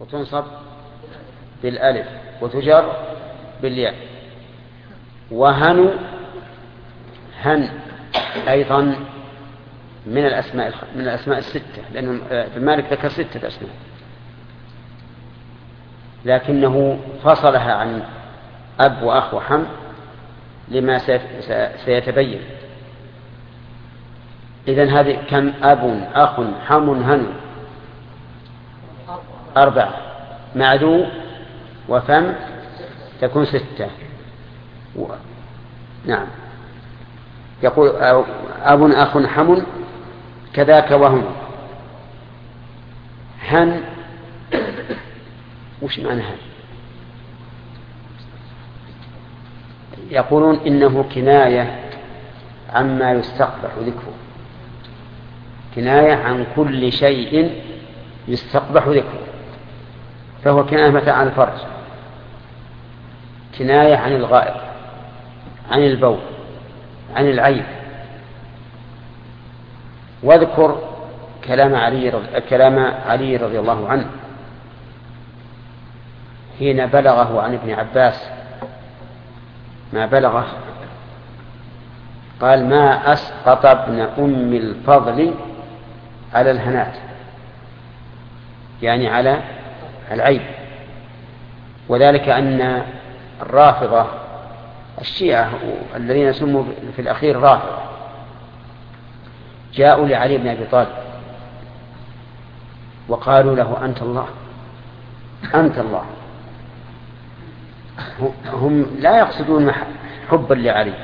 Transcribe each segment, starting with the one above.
وتنصب بالألف وتجر بالياء. وهن أيضا من الأسماء الستة، لأن ابن مالك ذكر 6 أسماء، لكنه فصلها عن أب وأخ وحم لما سيتبين. إذن هذه كم؟ أب أخ حم هن، 4 مع ذو وفم تكون 6. نعم. يقول أب أخ حم كذاك وهم. هن وش معنى هن؟ يقولون إنه كناية عما يستقبح ذكره، كناية عن كل شيء يستقبح ذكره، فهو كناية مثلا عن الفرج، كناية عن الغائط، عن البول، عن العيب. واذكر كلام علي رضي الله عنه حين بلغه عن ابن عباس ما بلغه، قال: ما أسقط ابن أم الفضل على الهنات، يعني على العيب. وذلك أن الرافضة الشيعة الذين سموا في الأخير رافضة جاءوا لعلي بن أبي طالب وقالوا له: أنت الله، أنت الله. هم لا يقصدون حبا لعلي،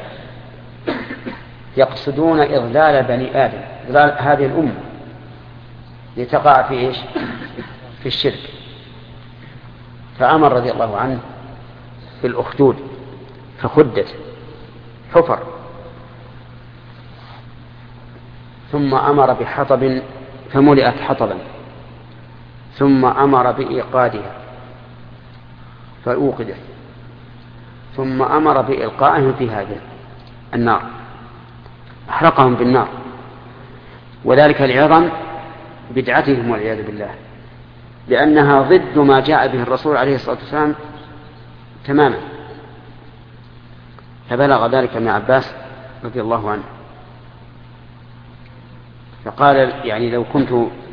يقصدون إضلال بني آدم، إضلال هذه الأمة لتقع في إيش؟ في الشرك. فأمر رضي الله عنه بالأخدود فخدت حفر، ثم أمر بحطب فملئت حطبا، ثم أمر بإيقادها فأوقدت، ثم أمر بإلقائهم في هذه النار، أحرقهم بالنار. وذلك لعظم بدعتهم والعياذ بالله، لأنها ضد ما جاء به الرسول عليه الصلاة والسلام تماما. فبلغ ذلك ابن عباس رضي الله عنه، فقال: يعني لو كنت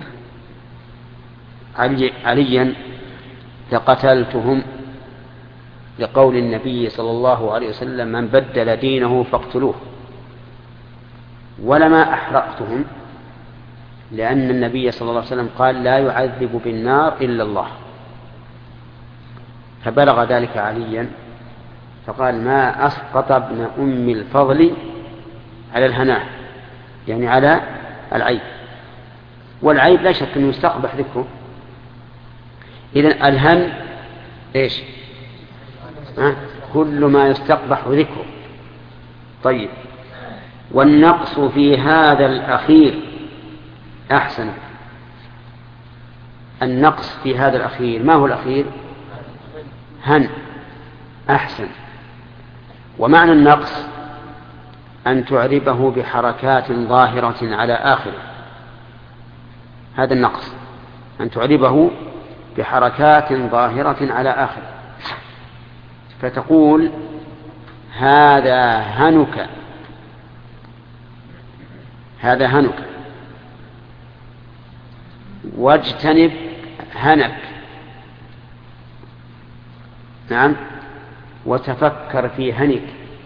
عليا لقتلتهم، لقول النبي صلى الله عليه وسلم: من بدل دينه فاقتلوه. ولما أحرقتهم، لأن النبي صلى الله عليه وسلم قال: لا يعذب بالنار إلا الله. فبلغ ذلك عليا فقال: ما أسقط ابن أم الفضل على الهناء، يعني على العيب. والعيب لا شك أنه يستقبح ذكره. إذن الهن إيش؟ كل ما يستقبح ذكره. طيب، والنقص في هذا الأخير أحسن. النقص في هذا الأخير، ما هو الأخير؟ هن، أحسن. ومعنى النقص أن تعربه بحركات ظاهرة على آخره، هذا النقص، أن تعربه بحركات ظاهرة على آخره، فتقول: هذا هنك، هذا هنك، واجتنب هنك. نعم. وتفكر في هنك،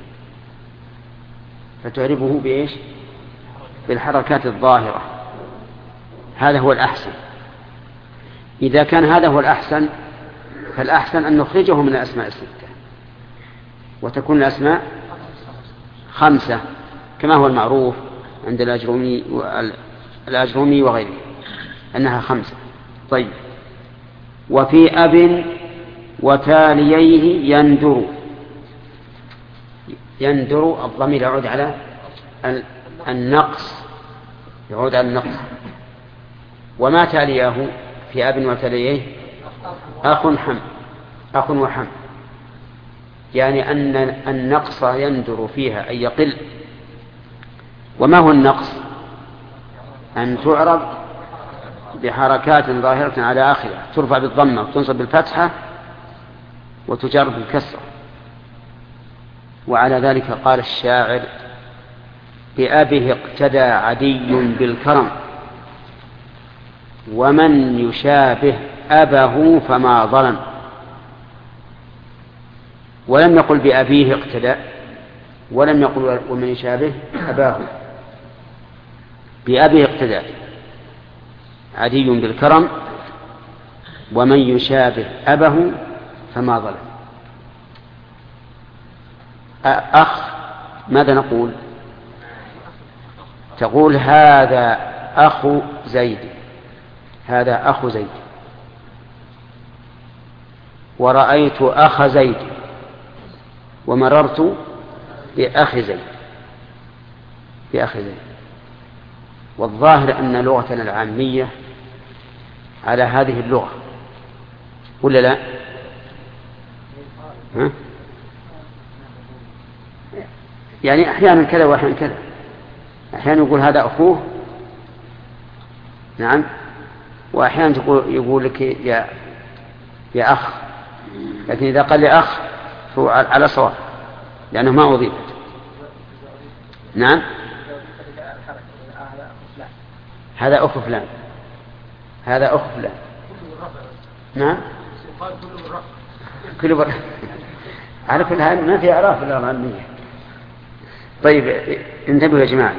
فتعربه بإيش؟ بالحركات الظاهرة. هذا هو الأحسن. إذا كان هذا هو الأحسن، فالأحسن أن نخرجه من الأسماء الستة وتكون الأسماء 5 كما هو المعروف عند الأجرومي وغيره أنها 5. طيب، وفي أب وتاليه يندر. يندر الضمير يعود على النقص، يعود على النقص. وما تاليه في أب وتاليه أخ وحم، يعني أن النقص يندر فيها أي يقل. وما هو النقص؟ أن تعرب بحركات ظاهرة على آخرها ترفع بالضمة وتنصب بالفتحة وتجر بالكسرة. وعلى ذلك قال الشاعر: بأبه اقتدى عدي بالكرم، ومن يشابه أبه فما ظلم. ولم يقل بأبيه اقتدى، ولم يقل ومن يشابه أباه. بأبيه اقتدى عدي بالكرم، ومن يشابه أبه فما ظلم. أخ ماذا نقول؟ تقول هذا أخو زيد، هذا أخو زيد. ورأيت أخ زيد، ومررت بأخ زيد، بأخ زيد. والظاهر أن لغتنا العامية على هذه اللغة، ولا لا؟ ها؟ يعني أحيانا كذا وأحيانا كذا، أحيانا يقول هذا أخوه، نعم، وأحيانا يقول لك يا أخ، لكن إذا قال لي أخ فهو على صواب لأنه ما أضيفت. نعم، هذا أخو فلان، هذا أخو فلان. نعم، كل مرة على كل حال ما في إعراف إلا العامية. طيب انتبهوا يا جماعة.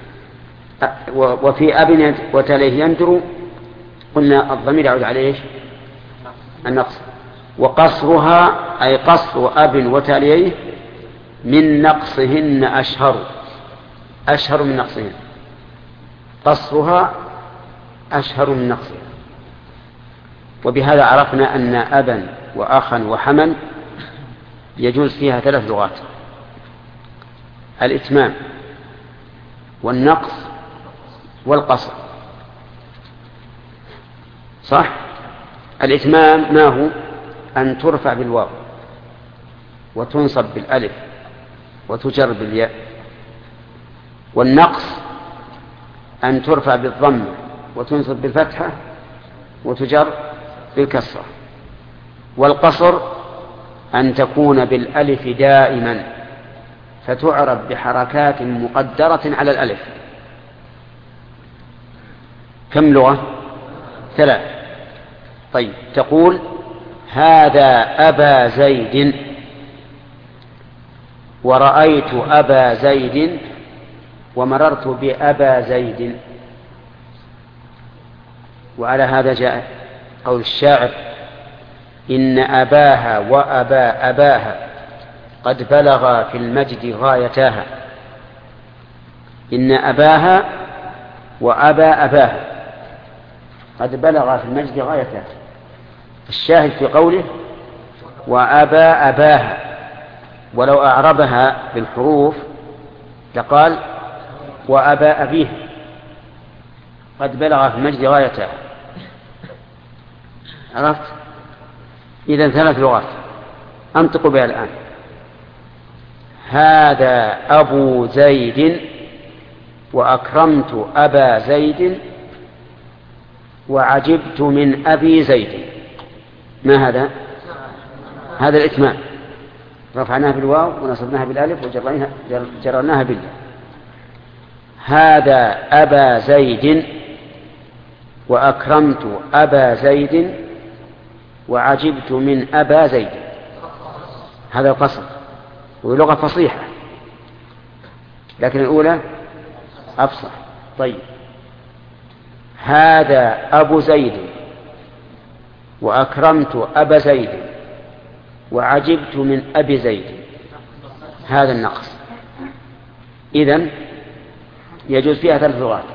وفي أب وتليه يندر قلنا الضمير يعود عليه إيش؟ النقص. وقصرها أي قصر أب وتليه من نقصهن أشهر من نقصهن، قصرها أشهر من نقصها. وبهذا عرفنا أن أبا وأخا وحما يجوز فيها 3 لغات: الإتمام والنقص والقصر. صح؟ الإتمام ما هو؟ أن ترفع بالواو وتنصب بالألف وتجر بالياء. والنقص أن ترفع بالضم وتنصب بالفتحة وتجر بالكسرة. والقصر أن تكون بالألف دائما فتعرب بحركات مقدرة على الألف. كم لغة؟ 3. طيب تقول هذا أبا زيد، ورأيت أبا زيد، ومررت بأبا زيد. وعلى هذا جاء قول الشاعر: إن أباها وأبا أباها قد بلغا في المجد غايتاها. إن أباها وأبا أباها قد بلغا في المجد غايتاها. الشاهد في قوله وأبا أباها، ولو أعربها بالحروف لقال وأبا أبيه قد بلغ في المجد غايتها. عرفت؟ إذن 3 لغات أنطق بها الآن: هذا أبو زيد، وأكرمت أبا زيد، وعجبت من أبي زيد. ما هذا؟ هذا الإتمام، رفعناها بالواو ونصبناها بالألف وجررناها بالياء. هذا أبا زيد، وأكرمت أبا زيد، وعجبت من أبا زيد. هذا القصر، ولغة فصيحة، لكن الأولى أفصح. طيب هذا أبو زيد، وأكرمت أبا زيد، وعجبت من أبي زيد. هذا النقص. إذن يجوز فيها 3 لغات: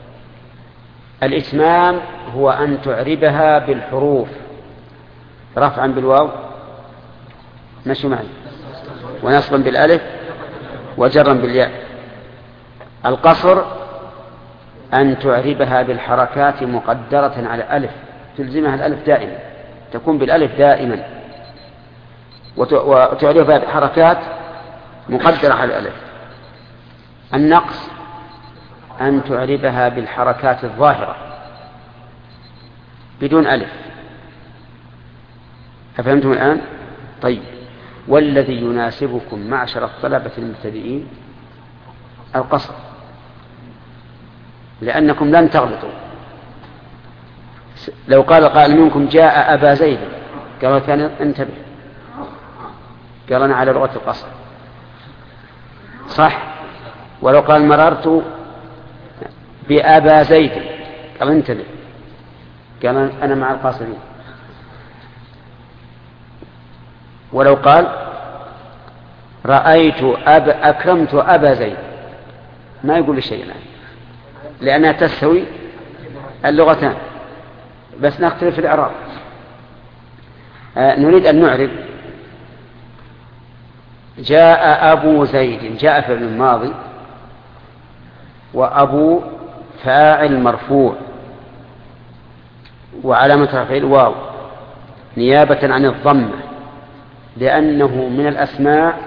الإتمام هو أن تعربها بالحروف رفعا بالواو، مشوا معي، ونصبا بالألف، وجرا بالياء. القصر أن تعربها بالحركات مقدرة على الألف، تلزمها الألف دائما، تكون بالألف دائما، وتعربها بحركات مقدرة على الألف. النقص أن تعربها بالحركات الظاهرة، بدون ألف. أفهمتم الآن؟ طيب. والذي يناسبكم معشر الطلبة المبتدئين القصر، لأنكم لن تغلطوا. لو قال قائل منكم جاء أبا زيد، قال ثاني انتبه، قال أنا على لغة القصر، صح؟ ولو قال مررت بأبا زيد، قال انتبه، قال أنا مع القاصرين. ولو قال رأيت أكرمت أبا زيد، ما يقول شيء الآن، لأنها تستوي اللغتان، بس نختلف في الإعراب. نريد أن نعرب جاء أبو زيد، جاء فعل ماضي، وأبو فاعل مرفوع، وعلامة رفعه الواو نيابة عن الضمة، لأنه من الأسماء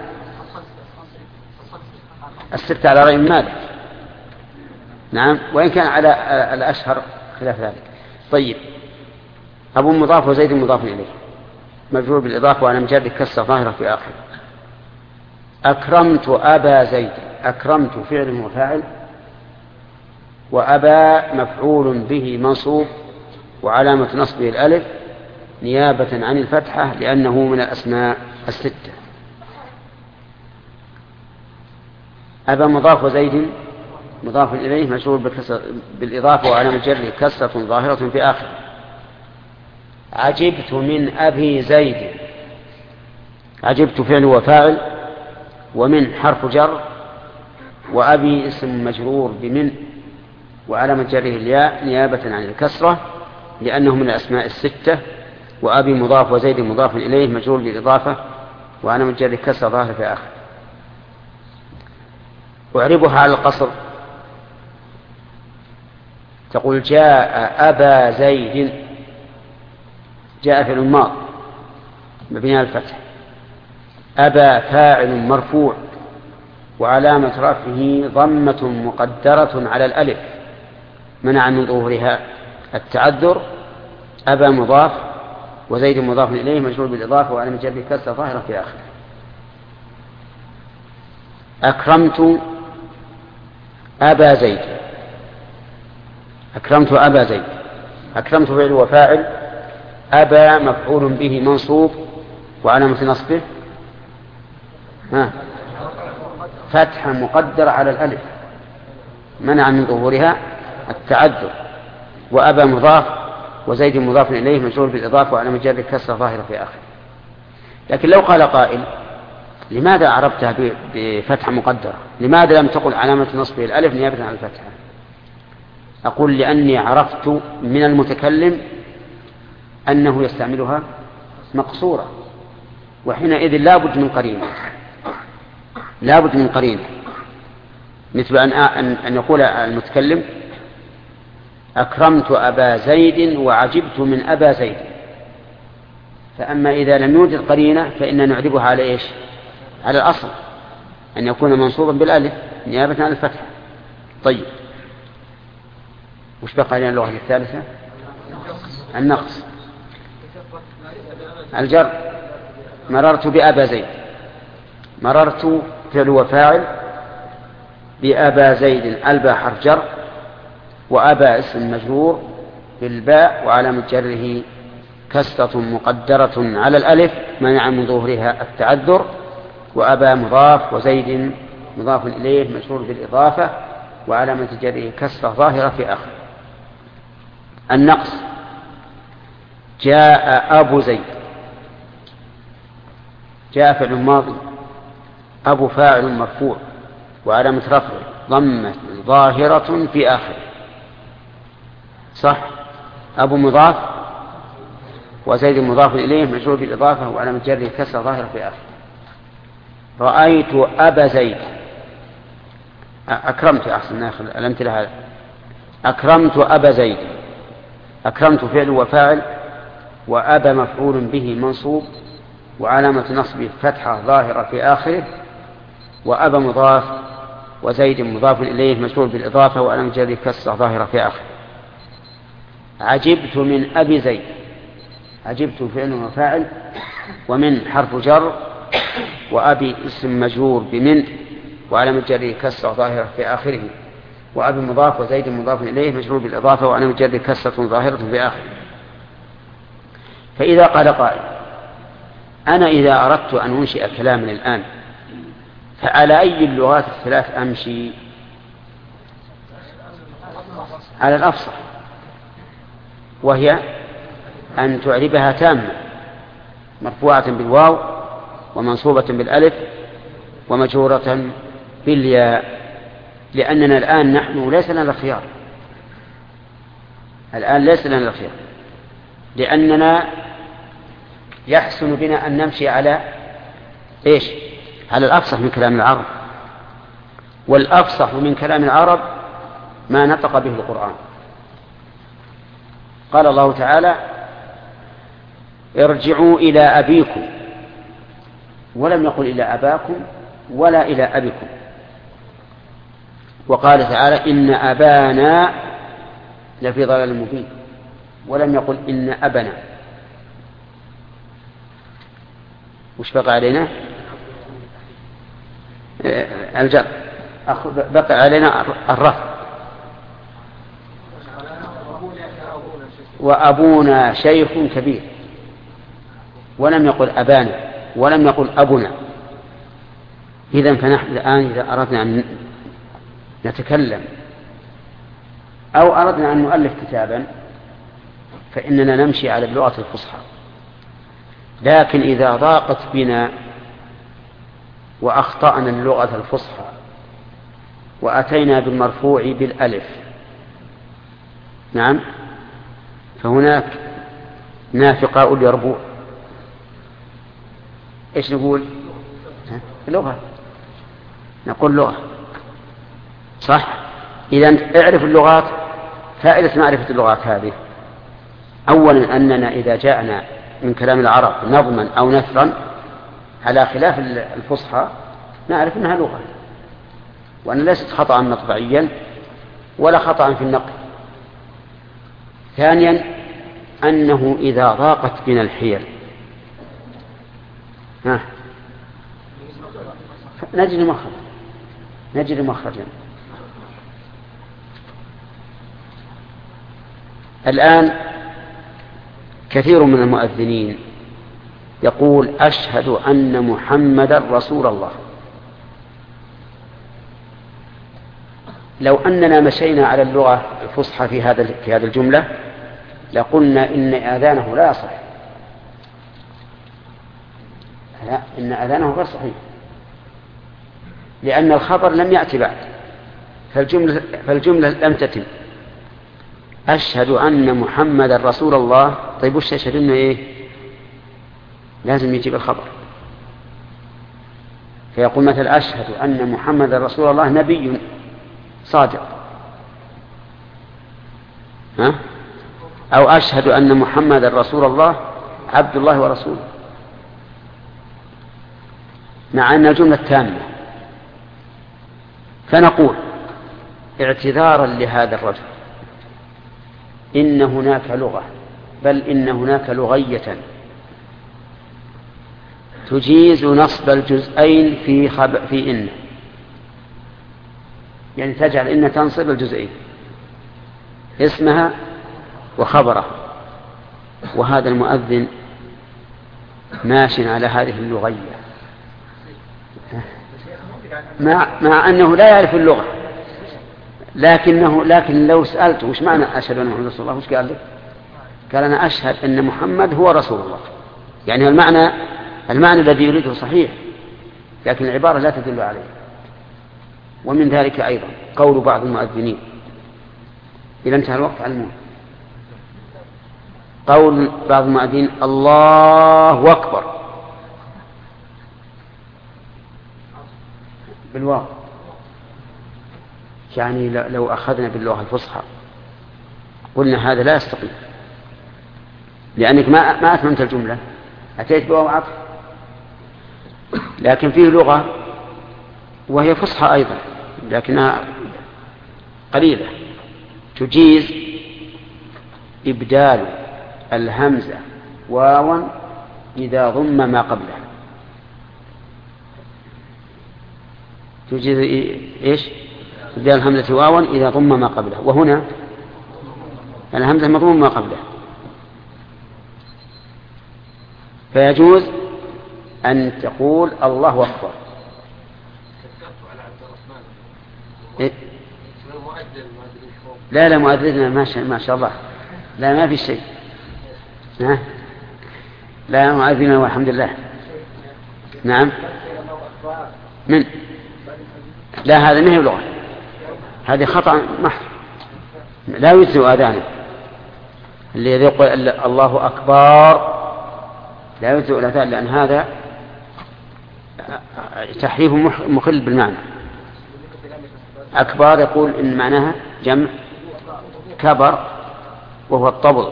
الستة على رأي مالك. نعم، وإن كان على الأشهر خلاف ذلك. طيب، أبو مضاف وزيد مضاف إليه مجرور بالإضافة وأنا مجرد كسر ظاهرة في آخر. أكرمت أبا زيد، أكرمت فعل وفاعل، وأبا مفعول به منصوب وعلامة نصبه الألف نيابة عن الفتحة لأنه من الأسماء الستة. أبا مضاف وزيد مضاف إليه مجرور بالإضافة وعلامة جره كسرة ظاهرة في آخر. عجبت من أبي زيد، عجبت فعل وفاعل، ومن حرف جر، وأبي اسم مجرور بمن وعلامة جره الياء نيابة عن الكسرة لأنه من الأسماء الستة، وأبي مضاف وزيد مضاف إليه مجرور بالإضافة وعلامة جره كسرة ظاهرة في آخر. أعربها على القصر، تقول جاء أبا زيد، جاء فعل ماض مبني على الفتح، أبا فاعل مرفوع وعلامة رفعه ضمة مقدرة على الألف منع من ظهورها التعذر. أبا مضاف وزيد مضاف إليه مجرور بالإضافة وعلامة جره كسرة ظاهرة في آخر. أكرمت أبا زيد، أكرمت أبا زيد، أكرمت فعل وفاعل، أبا مفعول به منصوب وعلامة نصبه فتحة مقدرة على الألف منع من ظهورها التعذر. وأبا مضاف وزيد مضاف إليه مجرور بالإضافة وعلامة جره كسرة ظاهرة في آخر. لكن لو قال قائل لماذا أعربتها بفتحة مقدرة؟ لماذا لم تقل علامة نصبه الألف نيابة عن الفتحة؟ أقول لأني عرفت من المتكلم أنه يستعملها مقصورة، وحينئذ لابد من قرينة، لابد من قرينة، مثل أن يقول المتكلم أكرمت أبا زيد وعجبت من أبا زيد. فأما إذا لم يوجد قرينة فإننا نعربها على إيش؟ على الأصل أن يكون منصوبا بالألف نيابة عن الفتحة. طيب، وش بقى لنا اللغة الثالثة؟ النقص. الجر، مررت بأبا زيد، مررت فعل وفاعل، بأبا زيد الباء حرف جر، وأبا اسم مجرور بالباء وعلامة جره كسرة مقدرة على الألف منع من ظهورها التعذر. وأبا مضاف وزيد مضاف إليه مجرور بالإضافة وعلامة جره كسرة ظاهرة في آخر. النقص، جاء أبو زيد، جاء فعل ماضي، أبو فاعل مرفوع وعلامة رفعه ضمة ظاهرة في آخر، صح؟ أبو مضاف وزيد مضاف إليه مجرور بالإضافة وعلامة جره كسرة ظاهرة في آخر. رأيت أبا زيد، أكرمت، أحسن ناخذ الأمثلة هذا. أكرمت أبا زيد، أكرمت فعل وفاعل، وأبا مفعول به منصوب وعلامة نصبه فتحة ظاهرة في آخره، وأبا مضاف وزيد مضاف إليه مجرور بالإضافة وعلامة جره كسرة ظاهرة في آخره. عجبت من أبي زيد. عجبت فعل وفاعل، ومن حرف جر، وأبي اسم مجرور بمن وعلامة جره كسرة ظاهرة في آخره، وأبي مضاف وزيد مضاف إليه مجرور بالإضافة وعلامة جره كسرة ظاهرة في آخره. فإذا قال قائل أنا إذا أردت أن أنشئ كلاما الآن فعلى أي اللغات الثلاث أمشي؟ على الأفصح، وهي أن تعربها تامة مرفوعة بالواو ومنصوبة بالألف ومجرورة بالياء، لأننا الآن نحن ليس لنا الخيار. الآن ليس لنا الخيار، لأننا يحسن بنا أن نمشي على إيش؟ على الأفصح من كلام العرب، والأفصح من كلام العرب ما نطق به القرآن. قال الله تعالى ارجعوا إلى أبيكم، ولم يقل إلى أباكم ولا إلى أبيكم. وقال تعالى إن أبانا لفي ضلال مبين، ولم يقل إن أبنا. وش بقى علينا؟ الجر. بقى علينا الرفع. وأبونا شيخ كبير، ولم يقل أبانا ولم يقل أبنا. إذن فنحن الآن إذا أردنا أن نتكلم أو أردنا أن نؤلف كتابا فإننا نمشي على اللغة الفصحى. لكن إذا ضاقت بنا وأخطأنا اللغة الفصحى وأتينا بالمرفوع بالألف، نعم، فهناك نافقاء اليربوع. إيش نقول؟ لغة، نقول لغة، صح؟ إذن اعرف اللغات. فائدة معرفة اللغات هذه أولا أننا إذا جاءنا من كلام العرب نظما أو نثرا على خلاف الفصحى نعرف أنها لغة، وأن ليست خطأ مطبعيا ولا خطأ في النقل. ثانيا أنه إذا ضاقت بنا الحيل نجد مخرجا. الآن كثير من المؤذنين يقول أشهد أن محمدا رسول الله. لو أننا مشينا على اللغة الفصحى في هذه الجملة لقلنا إن آذانه لا يصح. لا، إن آذانه غير صحيح، لأن الخبر لم يأتي بعد، فالجملة لم تتم. أشهد أن محمدا رسول الله. طيب وش تشهد إنه إيه؟ لازم يجيب الخبر. فيقول مثل أشهد أن محمدا رسول الله نبي صادق، أو أشهد أن محمدا رسول الله عبد الله ورسوله، مع أن الجملة تامة. فنقول اعتذارا لهذا الرجل إن هناك لغة، بل إن هناك لغية تجيز نصب الجزئين في إن، يعني تجعل إن تنصب الجزئين اسمها وخبره. وهذا المؤذن ماش على هذه اللغية مع أنه لا يعرف اللغة، لكن لو سألته وش معنى أشهد أن محمد رسول الله، وش قال لك؟ قال أنا أشهد أن محمد هو رسول الله. يعني المعنى الذي يريده صحيح، لكن العبارة لا تدل عليه. ومن ذلك أيضا قول بعض المؤذنين إذا انتهى الوقت علمون، قول بعض المؤذنين الله أكبر بالواو. يعني لو أخذنا باللغة الفصحى قلنا هذا لا يستقيم، لأنك ما أتممت الجملة، أتيت بواو عطف. لكن فيه لغة وهي فصحى أيضا لكنها قليلة تجيز إبدال الهمزة واوا إذا ضم ما قبلها. توجد إيش؟ إبدال الهمزة واوا إذا ضم ما قبلها، وهنا الهمزة مضموم ما قبلها، فيجوز أن تقول الله أكبر. إيه؟ لا مؤذننا ما شاء الله، لا ما في شيء، لا مؤذننا والحمد لله. نعم من لا، هذا ما هي لغة، هذه خطأ محض، لا يجزئ آذانه. الذي يقول الله أكبر لا يجزئ الآذان، لأن هذا تحريف مخل بالمعنى. أكبر يقول إن معناها جمع كبر وهو الطبل.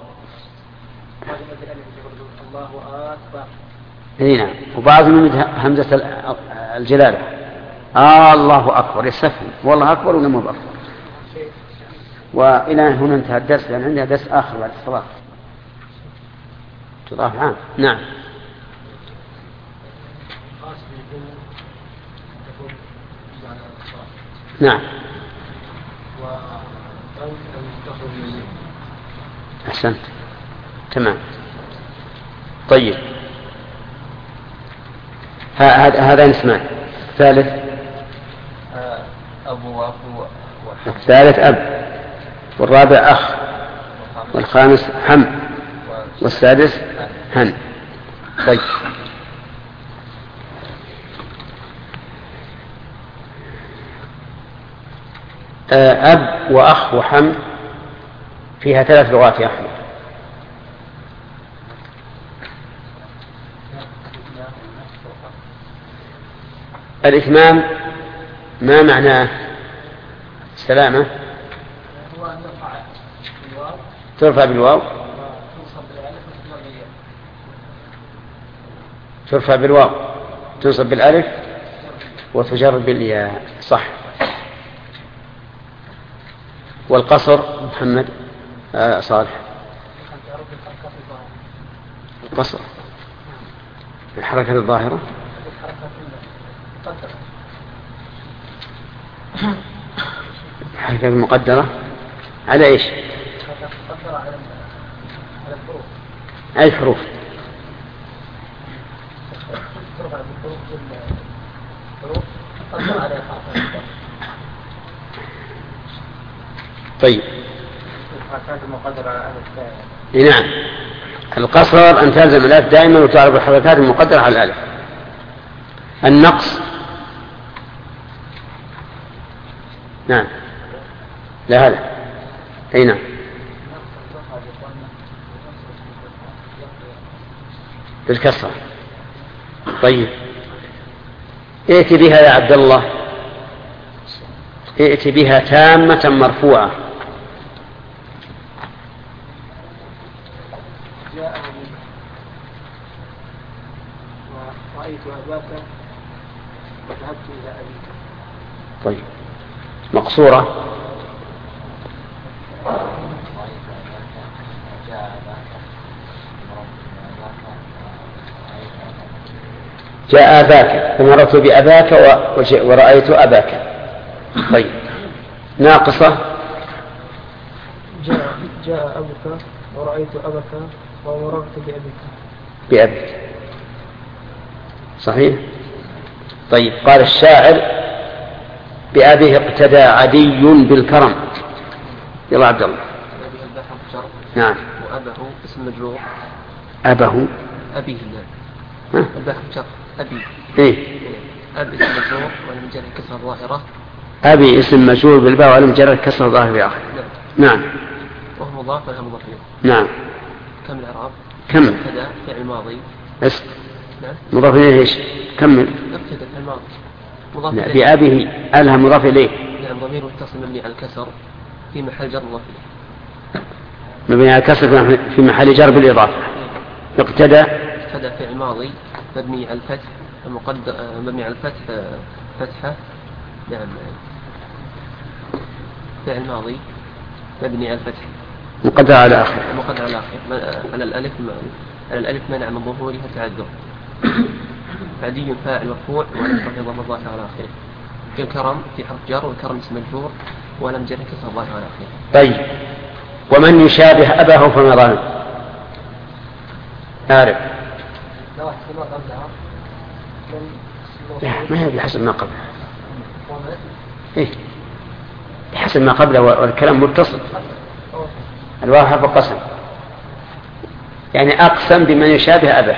نعم. وبعضهم يمد همزة الجلالة الله أكبر يستفهم والله أكبر ولا مو أكبر. وإلى هنا انتهى الدرس، لأن عندنا درس آخر بعد الصلاة تضاف عام. نعم. نعم. أحسنت تمام. طيب هذا اسمان. الثالث أبو الثالث أب، والرابع أخ، والخامس حم، والسادس هن. طيب أب وأخ وحم فيها 3 لغات يا أحمد. الإتمام ما معناه؟ سلامة ترفع بالواو، ترفع بالواو، تنصب بالألف، وتجر بالياء. صح. والقصر محمد صالح القصر الحركة الظاهرة الحركة المقدرة على إيش؟ على الحروف. طيب نعم. القصر أن تلزم الألف دائما وتعرف الحركات المقدرة على الألف. النقص نعم لا هذا أي نعم بالكسرة. طيب ائت بها يا عبد الله، ائت بها تامة مرفوعة. طيب مقصورة جاء أباك فمررت بأباك ورأيت أباك. طيب ناقصة جاء أبوك ورأيت أباك ومررت بأبيك. صحيح. طيب قال الشاعر بأبيه اقتدى عدي بالكرم. يلا عبد الله. نعم. وأبه اسم مجرور. أبه أبيه الباء شر أبي. إيه. أبي اسم مجرور ولم يجرى كسر ظاهرة. أبي اسم مجرور بالباء ولم يجرى كسر ظاهر في آخر. نعم. وهو مضاف ولا مضاف إليه. نعم. كم الإعراب؟ كمل. ابتدأ فعل ماضي. بس. نعم. مضاف إليه إيش؟ كمل. ابتدأ فعل ماضي. مضاف إليه. بأبيه ألها مضاف إليه. نعم. ضمير متصل مبني على الكسر في محل جر مضاف إليه. مبني على الكسر في محل جر بالإضافة. اقتدى فعل ماضي مبني على الفتح مبني على الفتح فتحة. نعم. فعل ماضي مبني على الفتح مقدر على آخر. مقدر على آخر. على الألف منع من ظهورها تعذر. عدي فاعل مرفوع ونصب ضم الظاهر على آخره. كالكرم في حرف جر، والكرم اسم مجرور ولم جر كسر الظاهر على آخره. طيب، ومن يشابه أباه فما ظلم. عارف؟ لا، ما هي بحسب ما قبله. إيه؟ بحسب ما قبله، والكلام متصل. الواو حرف قسم، يعني أقسم بمن يشابه أباه.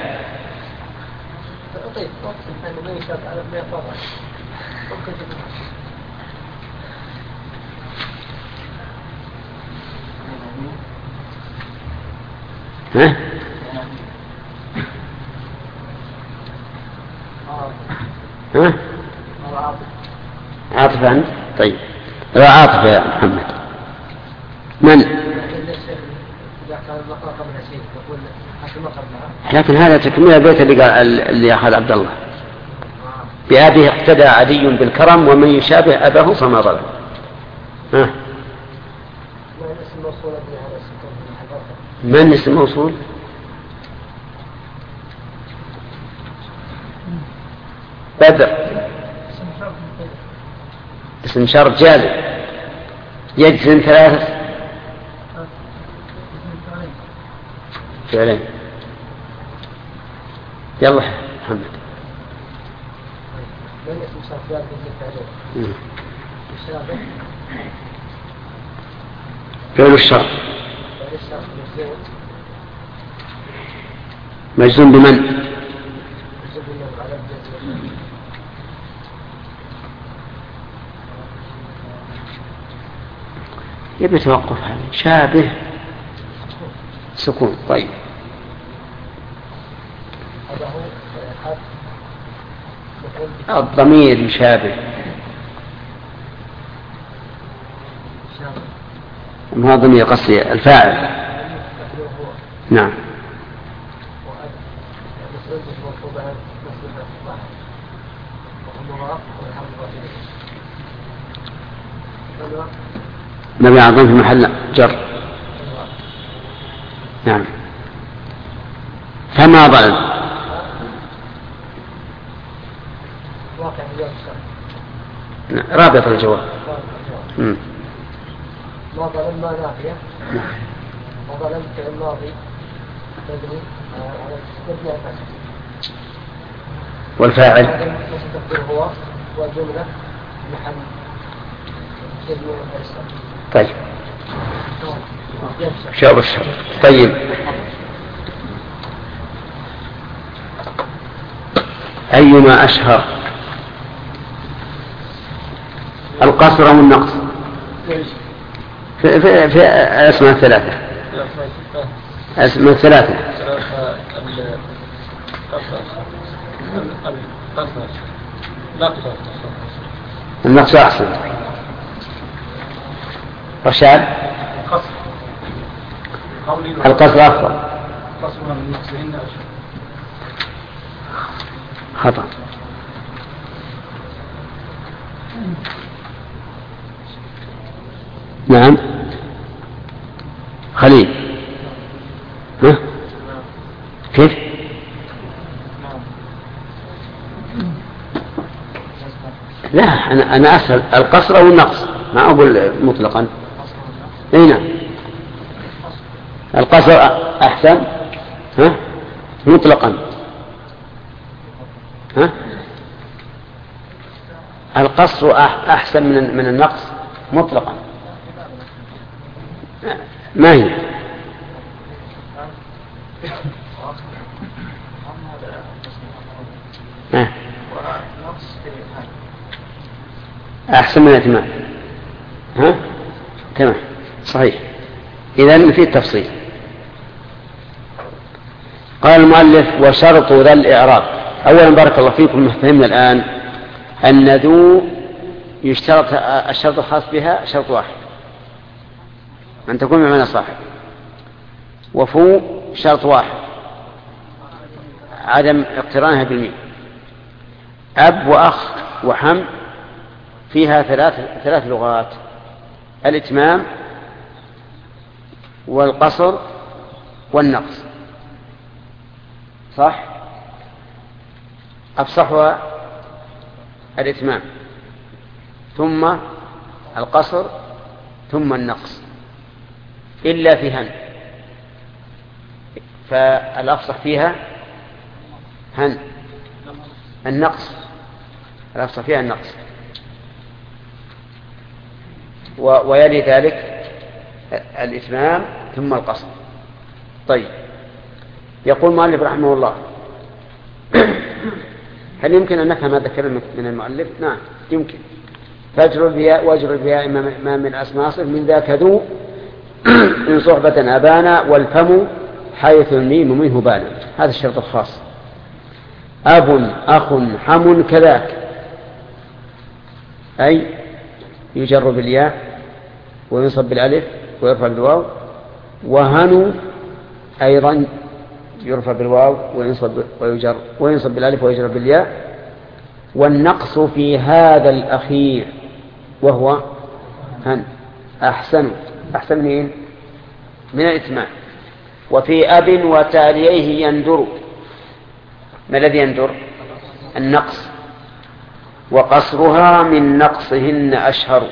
ها؟ ها؟ عاطف أنت؟ طيب، عاطف يا محمد. من؟ لكن هذا تكمل البيت اللي أخذ عبد الله. بأبيه اقتدى عدي بالكرم ومن يشابه أباه فما ظلم. ها؟ من اسم موصول؟ بدر اسم شرط جازم يجزم ثلاثة فعلين. يلا محمد. من اسم شرط جازم فعلين؟ يشابه فعل الشرط مجزوم بمن؟ يبي توقف هذا شابه سكون. طيب، الضمير يشابه، ما ضمير قصدي الفاعل. نعم. نبي عظيم في محل جر. نعم. فما ظلم. رابط الجواب. ما ظلم ما نافية. ما ظلم فعل ماضي مبني على الفتح. والفاعل هو والجملة محل. طيب، شاب الشر. طيب، أيما أشهر، القصر أو النقص؟ في أسماء ثلاثة. أسماء ثلاثة. النقص أحسن. رشاد؟ القصر أفضل. خطأ. نعم. خليل. ها؟ كيف؟ لا، أنا أسأل القصر أو النقص، ما أقول مطلقا. أي نعم، القصر أحسن. ها؟ مطلقا. ها؟ القصر أحسن من النقص مطلقا. ما هي؟ أحسن من الاتمام. ها؟ تمام، صحيح. إذن في التفصيل. قال المؤلف: وشرط ذا الإعراب. أولا بارك الله فيكم، فهمنا الآن أن ذو يشترط الشرط الخاص بها شرط واحد، أن تكون بمعنى صاحب. وفو شرط واحد، عدم اقترانها بالميم. أب وأخ وحم فيها ثلاث لغات: الإتمام والقصر والنقص، صح؟ أفصحها الإتمام ثم القصر ثم النقص، إلا في هن، فالأفصح فيها هن النقص، الأفصح فيها النقص، ويلي ذلك الإتمام ثم القصر. طيب، يقول المؤلف رحمه الله: هل يمكن أن نفهم هذا الكلام من المؤلف؟ نعم يمكن. فاجر البياء واجر البياء ما من أسماء من ذاك ذو إن صحبة أبانا، والفم حيث الميم منه بانا. هذا الشرط الخاص. أب أخ حم كذاك، أي يجر بالياء وينصب بالألف ويرفع بالواو. وهنو أيضا يرفع بالواو وينصب بالألف ويجر بالياء. والنقص في هذا الأخير وهو هن. أحسن مين؟ من الإتمام. وفي أب وتاليه يندر. ما الذي يندر؟ النقص. وقصرها من نقصهن أشهر.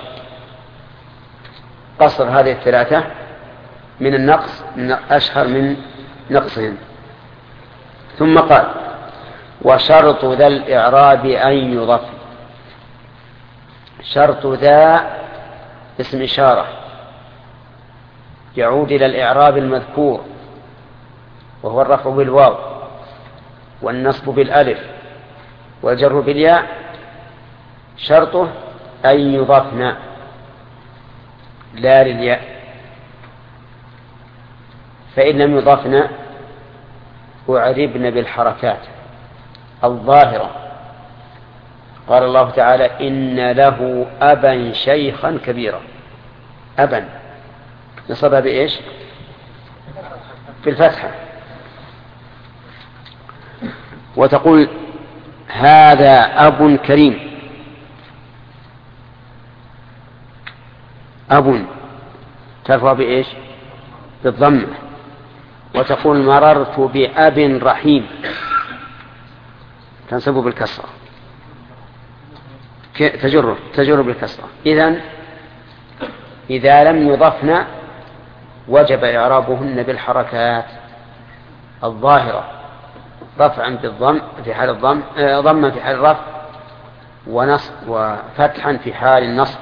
قصر هذه الثلاثة من النقص أشهر من نقصهن. ثم قال: وشرط ذا الإعراب أن يضاف. شرط ذا اسم إشارة يعود إلى الإعراب المذكور، وهو الرفع بالواو والنصب بالألف والجر بالياء. شرطه أن يضافنا لا للياء، فإن لم يضافنا أعربنا بالحركات الظاهرة. قال الله تعالى: إن له أبا شيخا كبيرا. أبا نصبها بإيش؟ بالفتحة. وتقول: هذا أب كريم. أب ترفع بإيش؟ بالضمة. وتقول: مررت بأب رحيم، تنصب بالكسرة، تجر بالكسرة. إذا لم يضفن وجب إعرابهن بالحركات الظاهرة، رفعا بالضم في حال الضم، ضما في حال الرفع، ونصب وفتحا في حال النصب،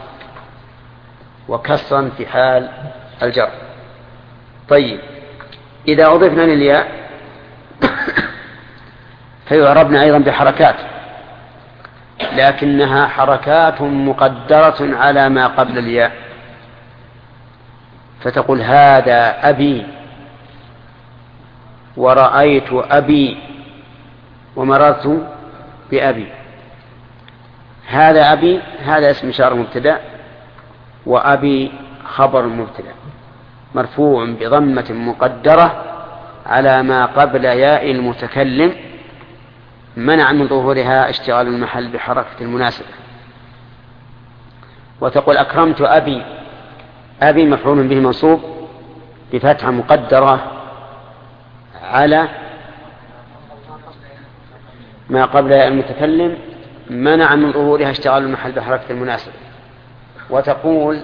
وكسرا في حال الجر. طيب، إذا أضفنا للياء فيعربنا أيضا بحركات، لكنها حركات مقدرة على ما قبل الياء. فتقول: هذا أبي، ورأيت أبي، ومررت بأبي. هذا أبي، هذا اسم إشارة مبتدأ، وأبي خبر مبتدأ مرفوع بضمة مقدرة على ما قبل ياء المتكلم، منع من ظهورها اشتغال المحل بحركة المناسبة. وتقول: أكرمت أبي. أبي مفعول به منصوب بفتحة مقدرة على ما قبل ياء المتكلم، منع من ظهورها اشتغال المحل بحركة المناسبة. وتقول: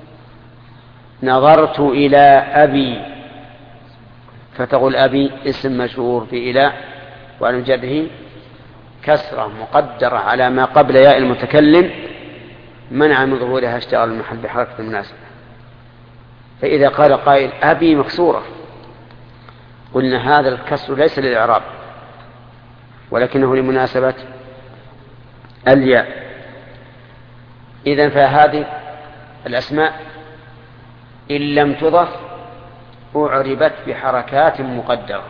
نظرت إلى أبي. فتقول: أبي اسم مجرور بإلى، وعلى جره كسرة مقدرة على ما قبل ياء المتكلم، منع من ظهورها اشتغال المحل بحركة المناسبة. فإذا قال قائل: أبي مكسورة، قلنا هذا الكسر ليس للإعراب، ولكنه لمناسبة الياء. إذن فهذه الأسماء إن لم تضف أعربت بحركات مقدرة.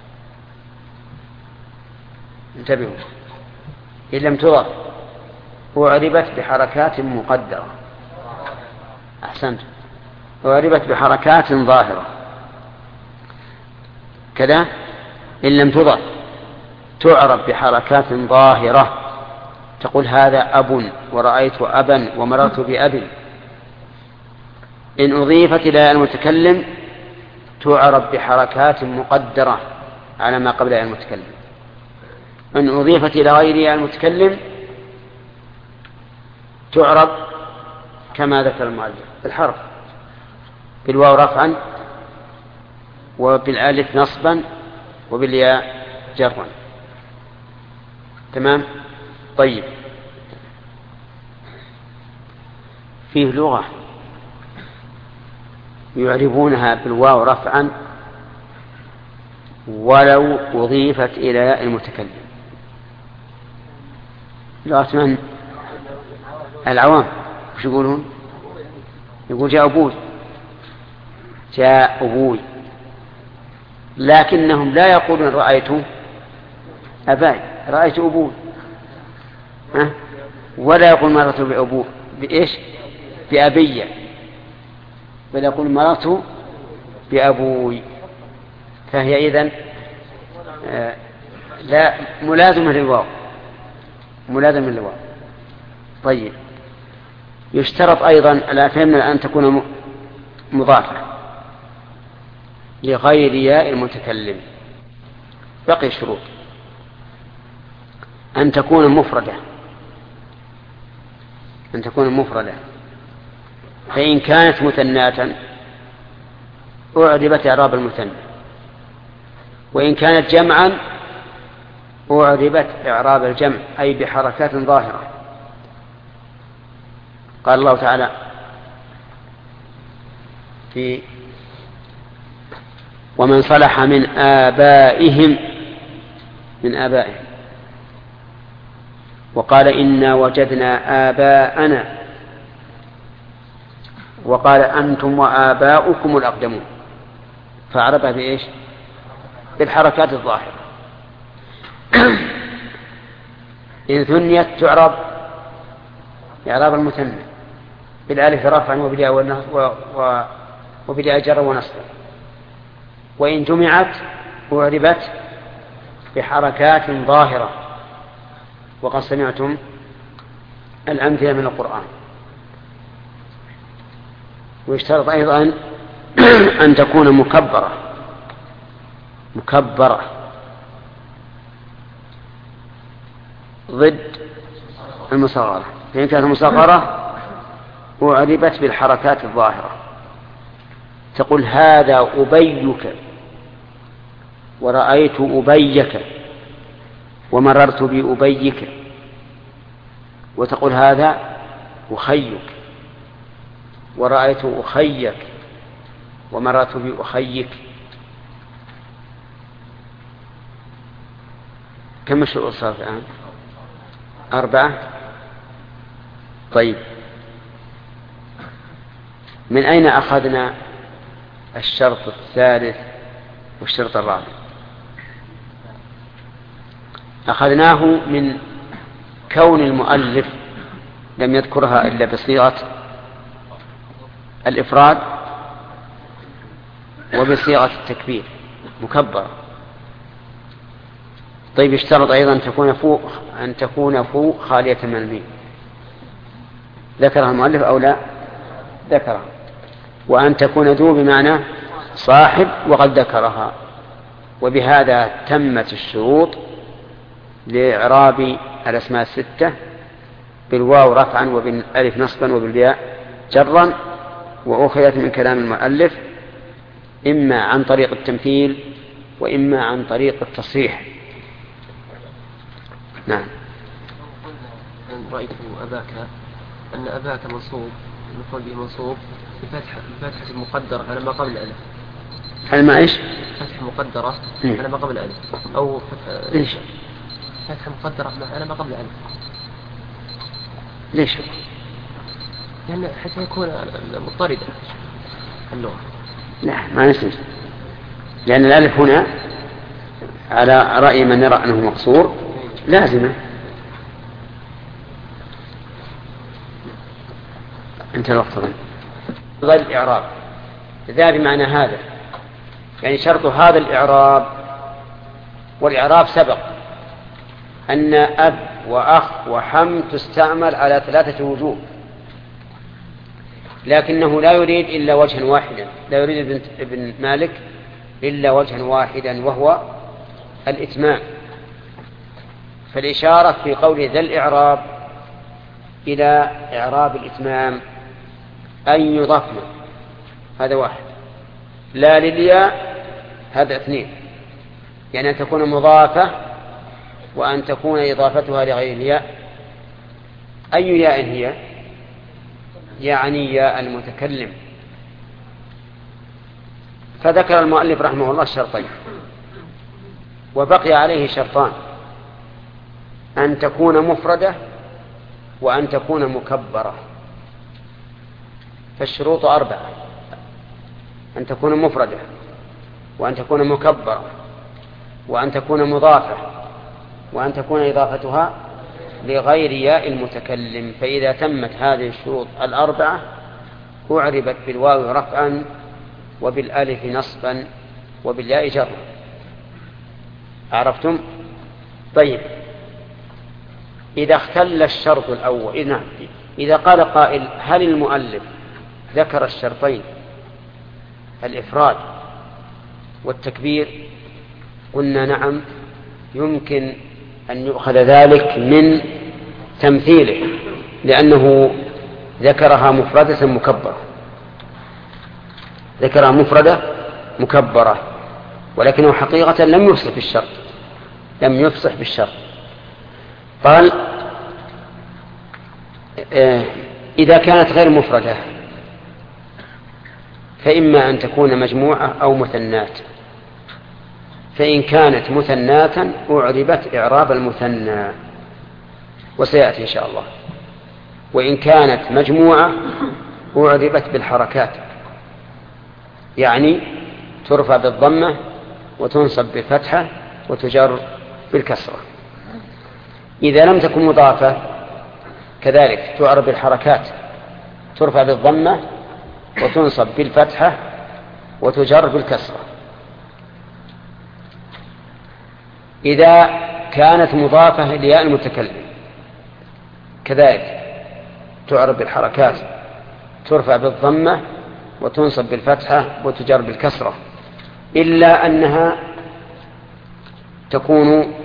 انتبهوا، إن لم تضف أعربت بحركات مقدرة. أحسنت، أعربت بحركات ظاهرة. كذا إن لم تضف تعرب بحركات ظاهرة. تقول: هذا أب، ورأيت أبا، ومررت بأب. إن أضيفت إلى المتكلم تعرب بحركات مقدرة على ما قبلها المتكلم. إن أضيفت إلى غيرها المتكلم تعرب كما ذكر المؤلف بالحرف، بالواو رفعا وبالالف نصبا وبالياء جرا. تمام. طيب، فيه لغة يعربونها بالواو رفعا ولو أضيفت إلى ياء المتكلم. لغة من؟ العوام. وش يقولون؟ يقول جاء أبوي، جاء أبوي، لكنهم لا يقولون رأيت أباي، رأيت أبوي، ولا يقول مررت بأبوي بإيش؟ بأبي، بل يقول مررت بأبوي. فهي إذن لا ملازمة للواو، ملازمة للواو. طيب، يشترط أيضا الآن فهمنا أن تكون مضافة لغير ياء المتكلم. بقي الشروط: أن تكون مفردة، أن تكون مفردة، فإن كانت مثناة أعربت إعراب المثنى، وإن كانت جمعا أعربت إعراب الجمع، أي بحركات ظاهرة. قال الله تعالى في ومن صلح من آبائهم، من آبائهم، وقال إنا وجدنا آباءنا، وقال أنتم وآباؤكم الأقدمون، فعربها بإيش؟ بالحركات الظاهرة. إن ثنيت تعرب إعراب المثنى بالالف رفعا وبالياء جرا ونصبا، وإن جمعت أعربت بحركات ظاهرة، وقد سمعتم الأمثلة من القرآن. ويشترط أيضا أن تكون مكبرة، مكبرة ضد المصغرة، فإن كانت مصغرة أعربت بالحركات الظاهرة. تقول هذا أبيك، ورأيت أبيك، ومررت بأبيك. وتقول هذا أخيك، ورأيت أخيك، ومررت بأخيك. كم الشروط صارت الآن؟ 4. طيب، من أين أخذنا الشرط الثالث والشرط الرابع؟ أخذناه من كون المؤلف لم يذكرها إلا بصيغة الإفراد وبصيغة التكبير مكبر. طيب، يشترط أيضا أن تكون فوق خالية من الميم. ذكرها المؤلف أو لا؟ ذكرها. وأن تكون ذو بمعنى صاحب، وقد ذكرها. وبهذا تمت الشروط لإعراب الأسماء الستة بالواو رفعا وبالألف نصبا وبالياء جرا، وأخذت من كلام المؤلف إما عن طريق التمثيل وإما عن طريق التصريح. نعم. رأيت أباك، أن أباك منصوب، المفعول به منصوب بفتحة مقدرة على ما قبل الألف. هل ما إيش؟ فتحة مقدرة على ما قبل الألف، أو إيش؟ فتحة مقدرة على ما قبل الألف. ليش؟ لأن حتى يكون مضطردة اللغة. لا، ما نسمع، لأن الألف هنا على رأي من يرى أنه مقصور لازمة. انت الوقت غير الإعراب ذا بمعنى هذا، يعني شرط هذا الإعراب، والإعراب سبق أن أب وأخ وحم تستعمل على 3 وجوه، لكنه لا يريد إلا وجها واحدا، لا يريد ابن مالك إلا وجها واحدا وهو الإتمام. فالإشارة في قول ذا الإعراب إلى إعراب الإتمام أن يضفنا، هذا واحد. لا للياء، هذا اثنين، يعني أن تكون مضافة وأن تكون إضافتها لغير الياء. أي ياء هي؟ يعني ياء المتكلم. فذكر المؤلف رحمه الله الشرطين، وبقي عليه شرطان: أن تكون مفردة وأن تكون مكبرة. فالشروط 4: أن تكون مفردة، وأن تكون مكبرة، وأن تكون مضافة، وأن تكون إضافتها لغير ياء المتكلم. فإذا تمت هذه الشروط 4 أعربت بالواو رفعا، وبالألف نصبا، وبالياء جرا. عرفتم؟ طيب، إذا اختل الشرط الأول، إذا قال قائل: هل المؤلف ذكر الشرطين الإفراد والتكبير؟ قلنا نعم، يمكن أن يؤخذ ذلك من تمثيله، لأنه ذكرها مفردة مكبرة، ذكرها مفردة مكبرة، ولكنه حقيقة لم يفصح بالشرط، لم يفصح بالشرط. قال: إذا كانت غير مفردة فإما أن تكون مجموعة أو مثنات. فإن كانت مثنات أعربت إعراب المثنى، وسيأتي إن شاء الله. وإن كانت مجموعة أعربت بالحركات، يعني ترفع بالضمة وتنصب بالفتحة وتجر بالكسرة. إذا لم تكن مضافة كذلك تعرب بالحركات، ترفع بالضمة وتنصب بالفتحة وتجر بالكسرة. إذا كانت مضافة لياء المتكلم كذلك تعرب بالحركات، ترفع بالضمة وتنصب بالفتحة وتجر بالكسرة، إلا أنها تكون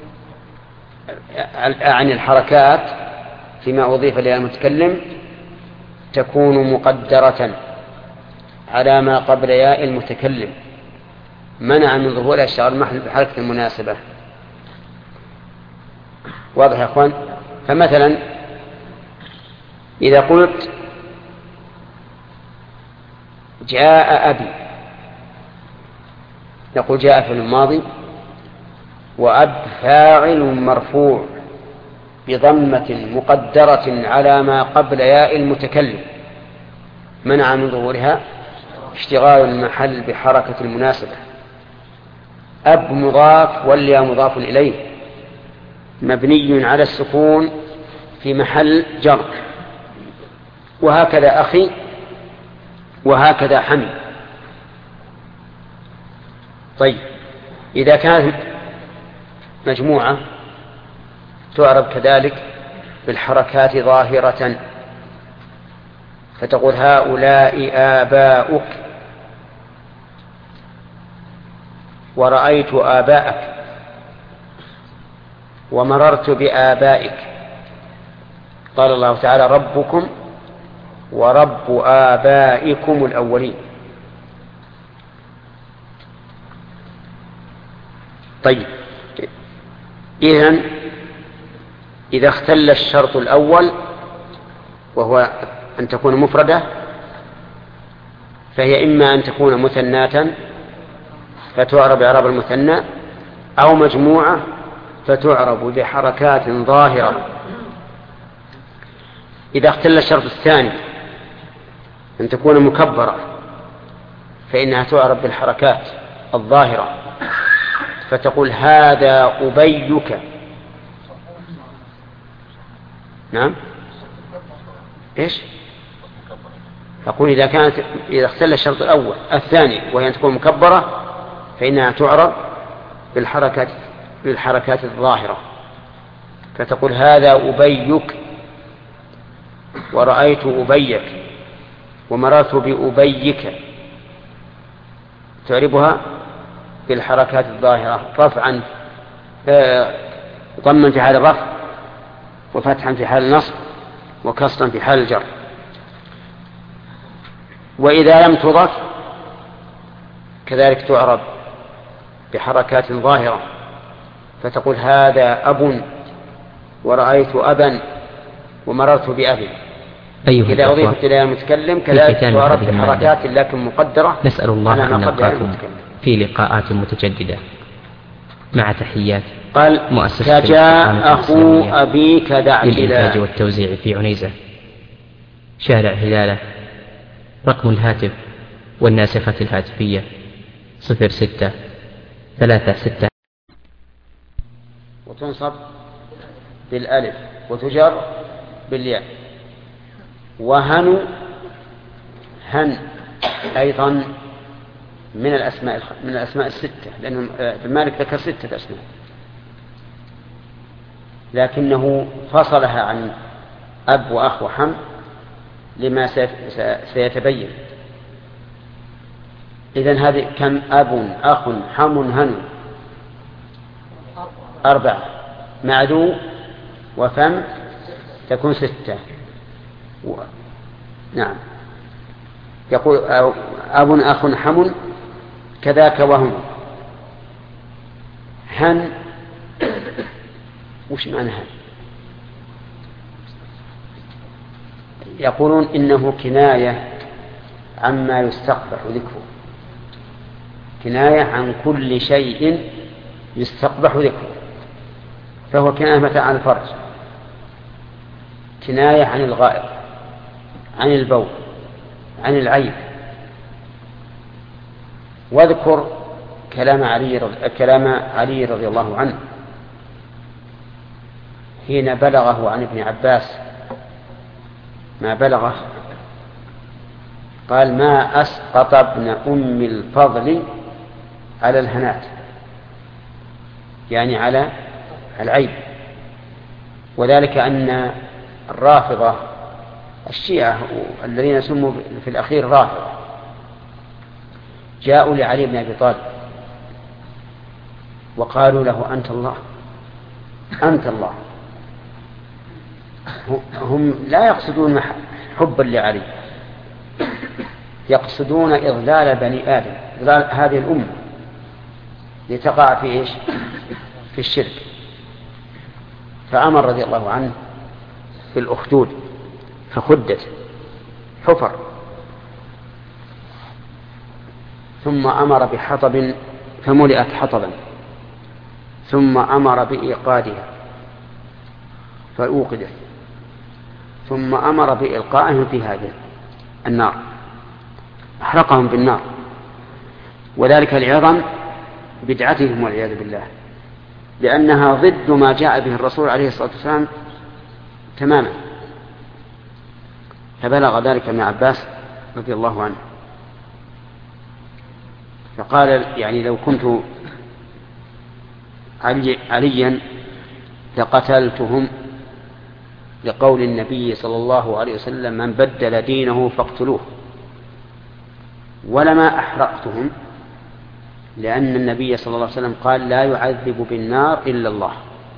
عن الحركات فيما أضيف لياء المتكلم تكون مقدرة على ما قبل ياء المتكلم، منع من ظهورها اشتغال المحل بحركة المناسبة. واضح يا أخوان؟ فمثلا إذا قلت: جاء أبي، نقول جاء في الماضي، وأب فاعل مرفوع بضمة مقدرة على ما قبل ياء المتكلم، منع من ظهورها اشتغال المحل بحركة المناسبة. أب مضاف والياء مضاف إليه، مبني على السكون في محل جر. وهكذا أخي، وهكذا حمي. طيب، إذا كانت مجموعة تعرب كذلك بالحركات ظاهرة، فتقول: هؤلاء آباؤك، ورأيت آباءك، ومررت بآبائك. قال الله تعالى: ربكم ورب آبائكم الأولين. طيب، إذا اختل الشرط الأول وهو أن تكون مفردة، فهي إما أن تكون مثناة فتعرب إعراب المثنى، أو مجموعة فتعرب بحركات ظاهرة. إذا اختل الشرط الثاني أن تكون مكبرة، فإنها تعرب بالحركات الظاهرة، فتقول: هذا أبيك. نعم، إيش؟ أقول إذا اختل الشرط الأول الثاني وهي أن تكون مكبرة، فإنها تعرب بالحركات الظاهرة، فتقول: هذا أبيك، ورأيت أبيك، ومررت بأبيك. تعربها بالحركات الظاهرة رفعا ضما في حال الرفع، وفتحا في حال النصب، وكسرا في حال الجر. وإذا لم تضف كذلك تعرب بحركات ظاهرة، فتقول هذا أب، ورأيت أبا، ومررت بأبي. إذا أضيفت إلى المتكلم كذلك تعرب بحركات لكن مقدرة. نسأل الله أن نلقاكم في لقاءات متجددة، مع تحيات قال جاء أخو أبيك دع للإنتاج والتوزيع في عنيزة، شارع هلالة. رقم الهاتف والناسخة الهاتفية 0636. وتنصب بالألف وتجر بالياء. وهن أيضا من الأسماء الستة، لأن المالك ذكر 6 أسماء، لكنه فصلها عن أب وأخ وحم لما سيتبين. إذن هذه كم؟ أب، أخ، حم، هن، 4 مع ذو وفم تكون 6. نعم. يقول أب، أخ، حم، كذاك وهم. هن وش معنى هن؟ يقولون إنه كناية عما يستقبح ذكره، كناية عن كل شيء يستقبح ذكره، فهو كناية مثلا عن الفرج، كناية عن الغائط، عن البول، عن العيب. واذكر كلام علي رضي الله عنه حين بلغه عن ابن عباس ما بلغه، قال ما أسقط ابن أم الفضل على الهنات، يعني على العيب. وذلك أن الرافضة الشيعة الذين سموا في الأخير رافضة جاءوا لعلي بن أبي طالب وقالوا له أنت الله، أنت الله. هم لا يقصدون حبا لعلي، يقصدون إضلال بني آدم، إضلال هذه الأمة لتقع في إيش؟ في الشرك. فأمر رضي الله عنه في الأخدود فخدت حفر، ثم أمر بحطب فملئت حطبا، ثم أمر بإيقادها فأوقدت، ثم أمر بإلقائهم في هذه النار، أحرقهم بالنار. وذلك لعظم بدعتهم والعياذ بالله، لأنها ضد ما جاء به الرسول عليه الصلاة والسلام تماما. فبلغ ذلك ابن عباس رضي الله عنه، فقال يعني لو كنت عليا لقتلتهم، لقول النبي صلى الله عليه وسلم من بدل دينه فاقتلوه، ولما أحرقتهم، لأن النبي صلى الله عليه وسلم قال لا يعذب بالنار إلا الله.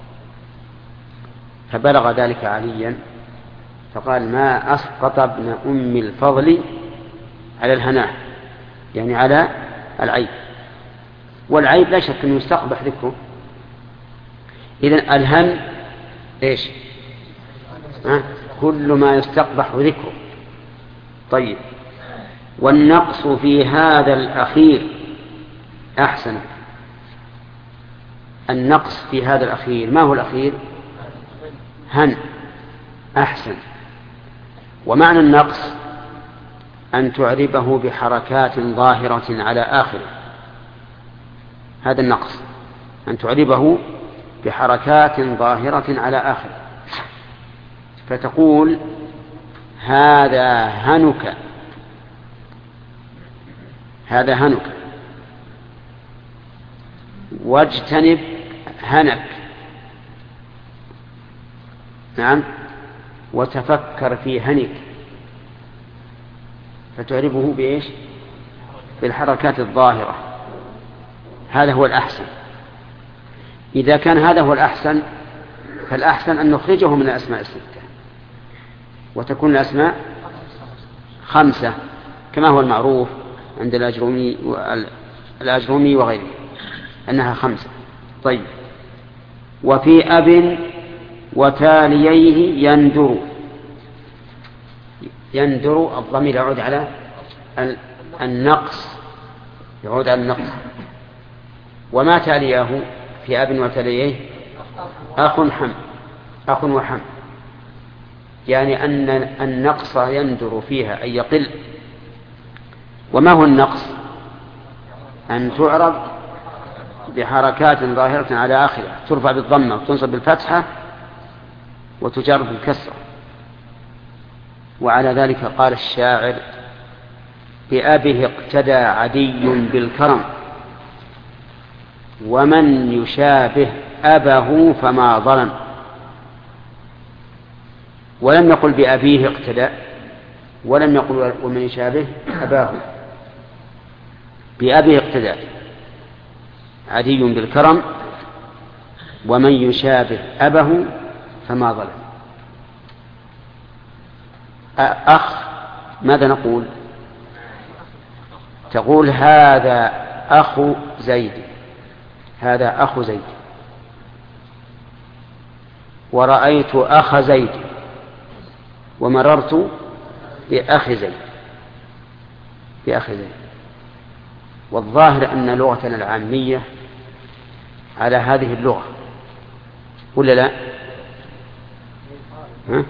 فبلغ ذلك عليا فقال ما أسقط ابن أم الفضل على الهناء، يعني على العيب. والعيب لا شك أنه يستقبح ذكره. إذن الهن إيش؟ كل ما يستقبح ذكره. طيب، والنقص في هذا الأخير أحسن. النقص في هذا الأخير، ما هو الأخير؟ هن، أحسن. ومعنى النقص أن تعربه بحركات ظاهرة على آخره، هذا النقص، أن تعربه بحركات ظاهرة على آخره، فتقول هذا هنك، هذا هنك، واجتنب هنك. نعم. وتفكر في هنك، فتعربه بإيش؟ بالحركات الظاهرة. هذا هو الأحسن. إذا كان هذا هو الأحسن فالأحسن أن نخرجه من الأسماء الستة وتكون الأسماء 5 كما هو المعروف عند الأجرومي وغيره أنها 5. طيب. وفي أب وتاليه يندر الضمير يعود على النقص، يعود على النقص. وما تاليه في أب وتاليه أخ وحم، يعني أن النقص يندر فيها أي يقل. وما هو النقص؟ أن تعرب بحركات ظاهرة على آخرها، ترفع بالضمة وتنصب بالفتحة وتجر بالكسرة. وعلى ذلك قال الشاعر: بأبه اقتدى عدي بالكرم، ومن يشابه أبه فما ظلم. ولم يقل بأبيه اقتدى، ولم يقل ومن يشابه أباه. بأبيه اقتدى عدي بالكرم، ومن يشابه أبه فما ظلم. أخ ماذا نقول؟ تقول هذا أخو زيد، هذا أخو زيد. ورأيت أخ زيد، ومررت بأخ زيد، بأخ زيد. والظاهر أن لغتنا العامية على هذه اللغة ولا لا؟ ها؟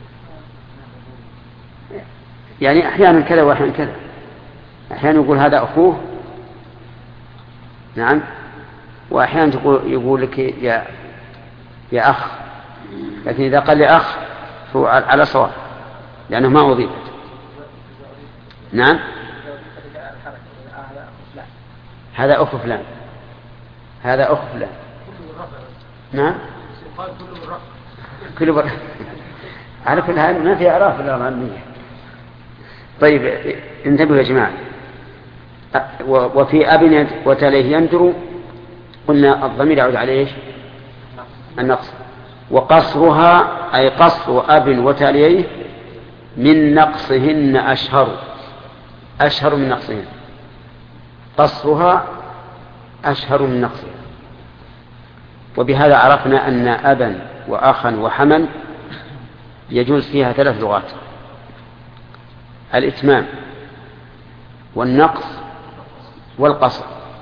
يعني أحيانا كذا وأحيانا كذا، أحيانا يقول هذا أخوه، نعم، وأحيانا يقول لك يا أخ، لكن إذا قال لي أخ فهو على صواب لأنه ما أضيفت. نعم، هذا أخ فلان، هذا أخ فلان. نعم، كل مرة على كل حال ما في إعراف إلا العامية. طيب انتبهوا يا جماعة. وفي أب وتاليه يندر قلنا الضمير يعود عليه إيش؟ النقص. وقصرها أي قصر أب وتاليه من نقصهن أشهر من نقصهن، قصرها أشهر من نقصها. وبهذا عرفنا أن أبا وأخا وحما يجوز فيها 3 لغات: الإتمام والنقص والقصر.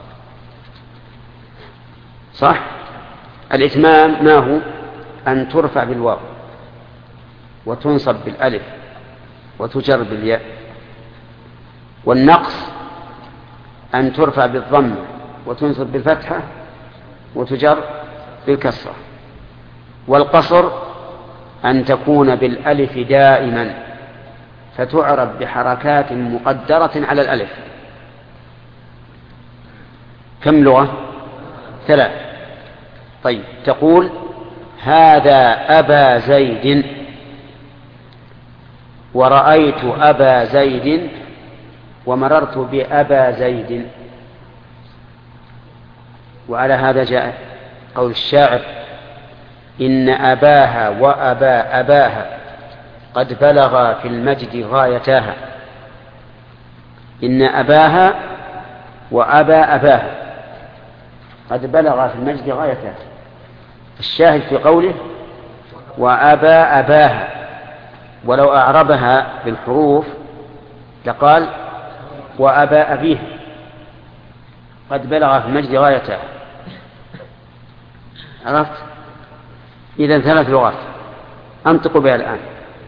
صح؟ الإتمام ما هو؟ أن ترفع بالواو وتنصب بالألف وتجر بالياء. والنقص أن ترفع بالضم وتنصب بالفتحة وتجر بالكسرة. والقصر أن تكون بالألف دائما فتعرب بحركات مقدرة على الألف. كم لغة؟ 3. طيب، تقول هذا أبا زيد، ورأيت أبا زيد، ومررت بأبا زيد. وعلى هذا جاء قول الشاعر: إن أباها وأبا أباها قد بلغا في المجد غايتاها. إن أباها وأبا أباها قد بلغا في المجد غايتاها. الشاهد في قوله وأبا أباها، ولو أعربها بالحروف لقال وأبا أبيه قد بلغ في المجد غايتها. عرفت؟ إذن 3 لغات أنطق بها الآن: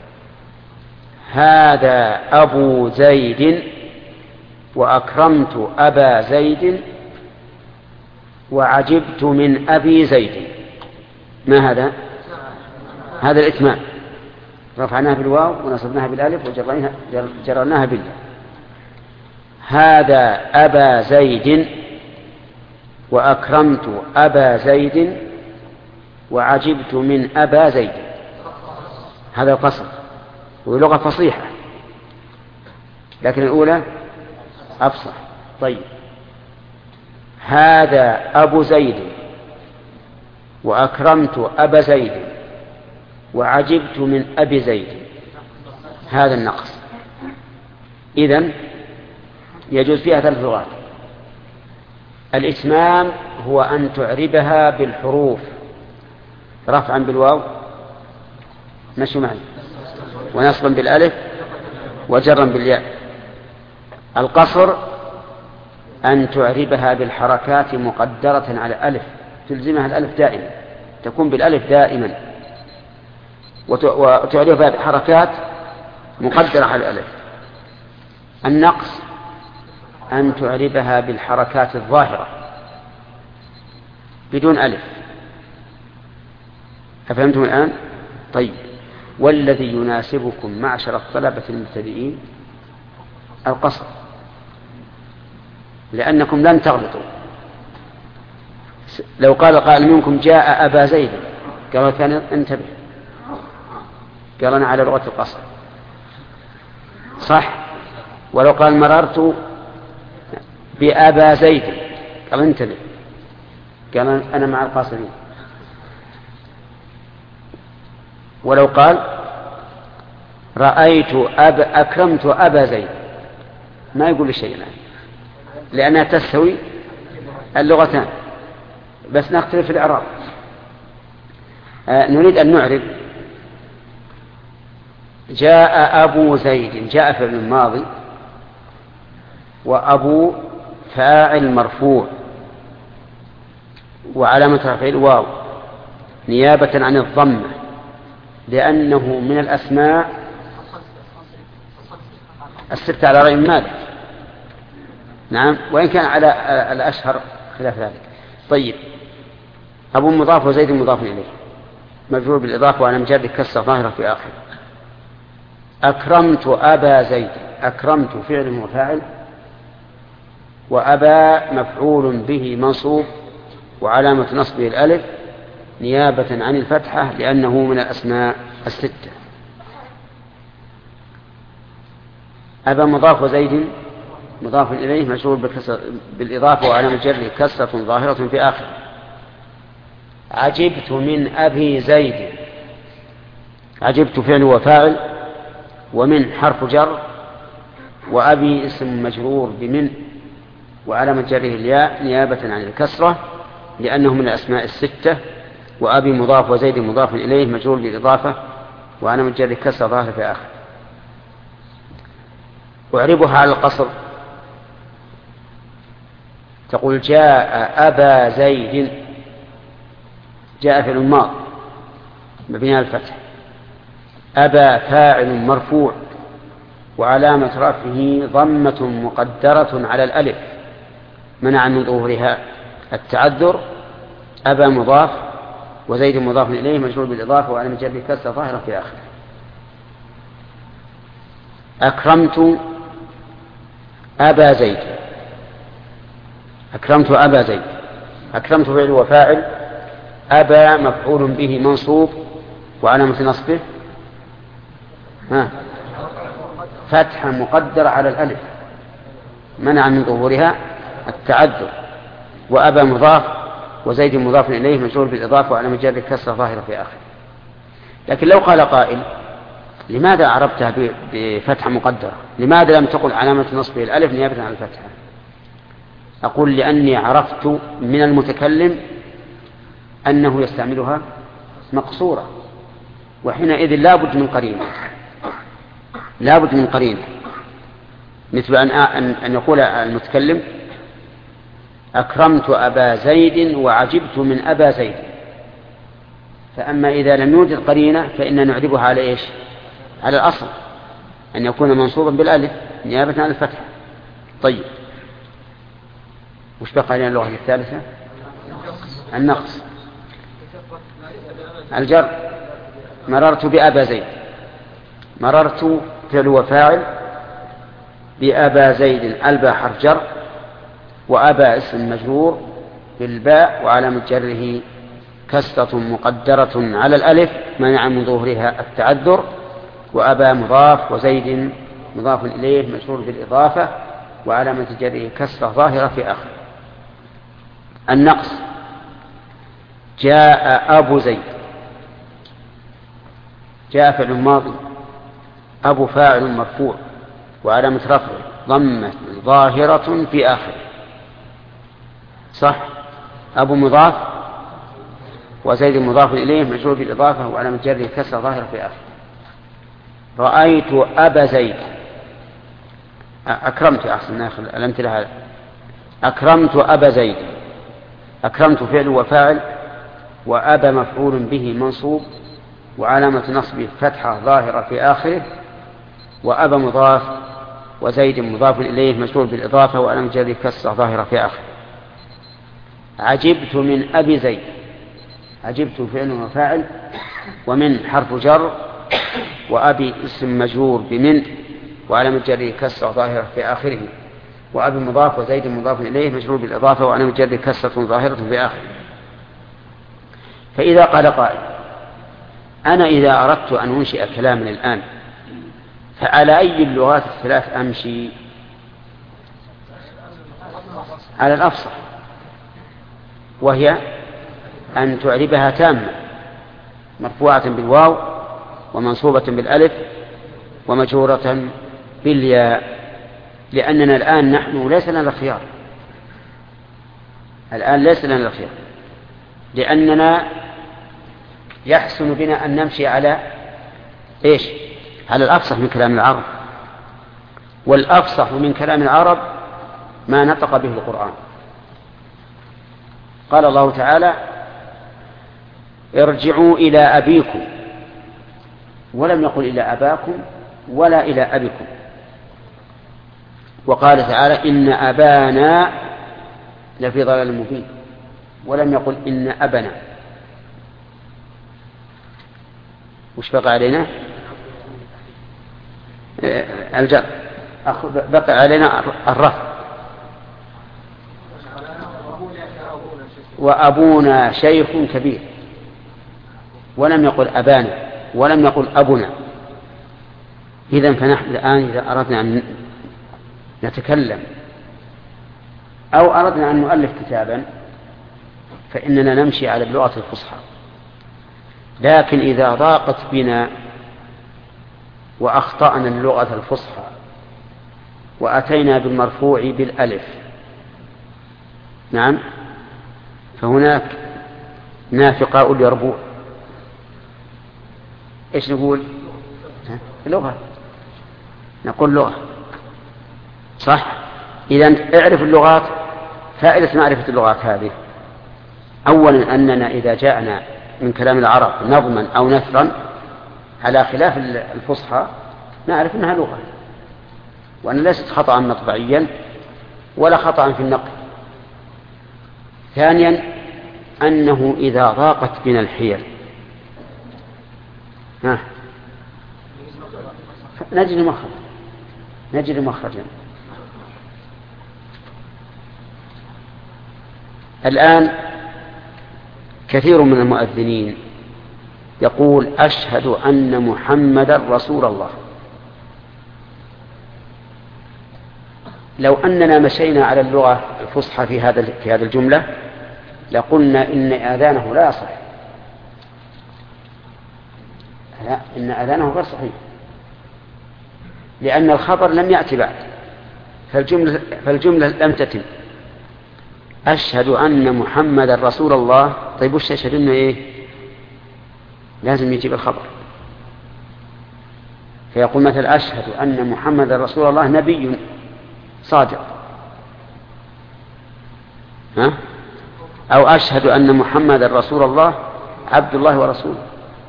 هذا أبو زيد، وأكرمت أبا زيد، وعجبت من أبي زيد. ما هذا؟ هذا الإتمام، رفعناها بالواو ونصبناها بالألف وجررناها بالياء. هذا أبا زيد، وأكرمت أبا زيد، وعجبت من أبا زيد. هذا القصر، ولغة فصيحة، لكن الأولى أفصح. طيب، هذا أبو زيد وأكرمت أبا زيد وعجبت من أبي زيد، هذا النقص. إذن يجوز فيها 3 لغات. الإتمام هو أن تعربها بالحروف رفعا بالواو، مشوا معي، ونصبا بالألف، وجرا بالياء. القصر أن تعربها بالحركات مقدرة على الألف، تلزمها الألف دائما، تكون بالألف دائما، وتعربها بحركات مقدرة على الألف. النقص أن تعربها بالحركات الظاهرة بدون ألف. أفهمتم الآن؟ طيب. والذي يناسبكم معشر الطلبة المبتدئين القصر، لأنكم لن تغلطوا. لو قال قائل منكم جاء أبا زيد، قال الثاني انتبه، قال أنا على لغة القصر، صح؟ ولو قال مررت بأبا زيد، قال انتبه، قال أنا مع القاصرين. ولو قال رأيت أكرمت أبا زيد، ما يقول شيء الآن، لأنها تستوي اللغتان، بس نختلف في الإعراب. نريد أن نعرب جاء أبو زيد، جاء فعل ماضي، وأبو فاعل مرفوع، وعلامة رفعه الواو نيابة عن الضمة، لأنه من الأسماء 6 على رأي مالك. نعم، وإن كان على الأشهر خلاف ذلك. طيب. أبو مضاف وزيد مضاف إليه مجرور بالإضافة وأنا مجرد كسر ظاهرة في آخر. أكرمت أبا زيد، أكرمت فعل وفاعل، وأبا مفعول به منصوب وعلامة نصبه الألف نيابة عن الفتحة لأنه من الأسماء 6. أبا مضاف وزيد مضاف إليه مجرور بالإضافة وعلامة جره كسرة ظاهرة في آخر. عجبت من أبي زيد، عجبت فعل وفاعل، ومن حرف جر، وأبي اسم مجرور بمن وعلامة جره الياء نيابة عن الكسرة لأنه من الأسماء 6. وأبي مضاف وزيد مضاف إليه مجرور بالإضافة وعلامة جره كسرة ظاهرة في آخر. أعربها على القصر، تقول جاء أبا زيد، جاء فعل ماض مبني على الفتح، أبا فاعل مرفوع وعلامة رفعه ضمة مقدرة على الألف منع من ظهورها التعذر. أبا مضاف وزيد مضاف إليه مجرور بالإضافة وعلامة جره كسرة ظاهرة في آخر. أكرمت أبا زيد، أكرمت أبا زيد، أكرمت فعل وفاعل، أبا مفعول به منصوب وعلامة نصبه فتحة مقدرة على الألف منع من ظهورها التعذر. وأبا مضاف وزيد مضاف إليه مجرور بالإضافة وعلامة جره كسرة ظاهرة في آخر. لكن لو قال قائل لماذا أعربتها بفتحة مقدرة؟ لماذا لم تقل علامة نصبه الألف نيابة عن الفتحة؟ أقول لأني عرفت من المتكلم أنه يستعملها مقصورة، وحينئذ لابد من قرينة، لابد من قرينة، مثل أن يقول المتكلم أكرمت أبا زيد وعجبت من أبا زيد. فأما إذا لم يوجد قرينة فإن نعربها على إيش؟ على الأصل أن يكون منصوبا بالألف نيابة عن الفتح. طيب، وش بقى لنا اللغة الثالثة؟ النقص. الجر، مررت بأبا زيد، مررت فعل وفاعل، بأبا زيد الباء حرف جر، وأبا اسم مجرور بالباء وعلامة جره كسرة مقدرة على الألف منع من ظهورها التعذر. وأبا مضاف وزيد مضاف إليه مجرور بالإضافة وعلامة جره كسرة ظاهرة في آخر. النقص. جاء أبو زيد، جاء فعل ماضي، أبو فاعل مرفوع وعلامة رفعه ضمة ظاهرة في آخره، صح؟ أبو مضاف وزيد مضاف إليه مجرور بالإضافة وعلامة جره كسرة ظاهرة في آخره. رأيت أبا زيد، أكرمت، أحسن ناخذ الأمثلة هذا. أكرمت أبا زيد، أكرمت فعل وفاعل، وأبا مفعول به منصوب وعلامة نصبه فتحة ظاهرة في آخره، وأبا مضاف وزيد مضاف إليه مجرور بالإضافة وعلامة جره كسرة ظاهرة في آخره. عجبت من أبي زيد، عجبت فعل وفاعل ومن حرف جر وأبي اسم مجرور بمن وعلامة جره كسرة ظاهرة في آخره، وأبي مضاف وزيد مضاف إليه مجرور بالإضافة وعلامة جره كسرة ظاهرة في آخره. فإذا قال قائل أنا إذا أردت أن أنشئ كلاما الآن فعلى أي اللغات الثلاث أمشي؟ على الأفصح، وهي أن تعربها تامة مرفوعة بالواو ومنصوبة بالألف ومجرورة بالياء، لأننا الآن نحن ليس لنا الخيار، الآن ليس لنا الخيار، لأننا يحسن بنا أن نمشي على إيش؟ على الأفصح من كلام العرب، والأفصح من كلام العرب ما نطق به القرآن. قال الله تعالى ارجعوا إلى أبيكم، ولم يقل إلى أباكم ولا إلى أبيكم. وقال تعالى إن أبانا لفي ضلال مبين، ولم يقل إن أبنا. وش بقى علينا؟ الجر، بقى علينا الرفع. وأبونا شيخ كبير، ولم يقل أبانا ولم يقل أبنا. إذن فنحن الآن إذا أردنا أن نتكلم أو أردنا أن نؤلف كتابا فإننا نمشي على اللغة الفصحى. لكن إذا ضاقت بنا وأخطأنا اللغة الفصحى وأتينا بالمرفوع بالألف، نعم، فهناك نافقاء اليربوع. إيش نقول؟ لغة، نقول لغة، صح؟ إذن اعرف اللغات. فائدة معرفة اللغات هذه أولا أننا إذا جاءنا من كلام العرب نظما أو نثرا على خلاف الفصحى نعرف أنها لغة، وأن ليست خطأ مطبعيا ولا خطأ في النقل. ثانيا أنه إذا ضاقت بنا الحيل نجد مخرجا. الآن كثير من المؤذنين يقول أشهد أن محمدا رسول الله. لو أننا مشينا على اللغة الفصحى في هذه الجملة لقلنا إن آذانه لا يصح، لا، إن آذانه غير صحيح، لأن الخبر لم يأتي بعد، فالجملة لم تتم. أشهد أن محمدا رسول الله، طيب وش أشهد أنه إيه؟ لازم يجيب الخبر، فيقول مثل أشهد أن محمدا رسول الله نبي صادق، أو أشهد أن محمدا رسول الله عبد الله ورسوله،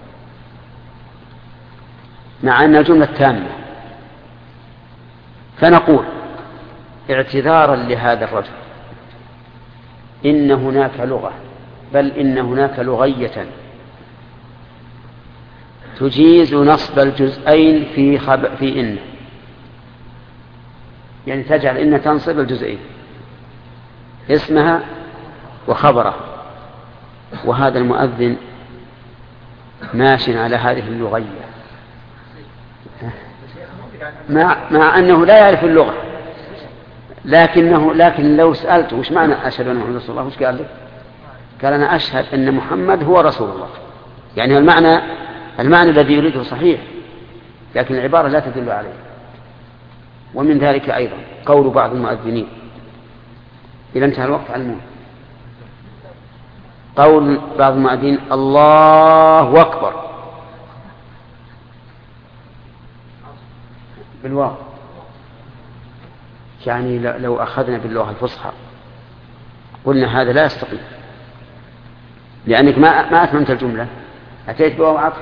مع أن الجملة تامة. فنقول اعتذارا لهذا الرجل إن هناك لغة، بل إن هناك لغية تجيز نصب الجزئين في إن، يعني تجعل إن تنصب الجزئين اسمها وخبره. وهذا المؤذن ماش على هذه اللغية مع أنه لا يعرف اللغة، لكن لو سألت وش معنى أشهد أن محمد رسول الله، وش قال لك؟ قال أنا أشهد أن محمد هو رسول الله. يعني المعنى الذي يريده صحيح، لكن العبارة لا تدل عليه. ومن ذلك أيضا قول بعض المؤذنين إذا انتهى الوقت علمون، قول بعض المؤذنين الله أكبر بالواو. يعني لو أخذنا باللغة الفصحى قلنا هذا لا يستقيم، لأنك ما أتممت الجملة، أتيت بواو عطف.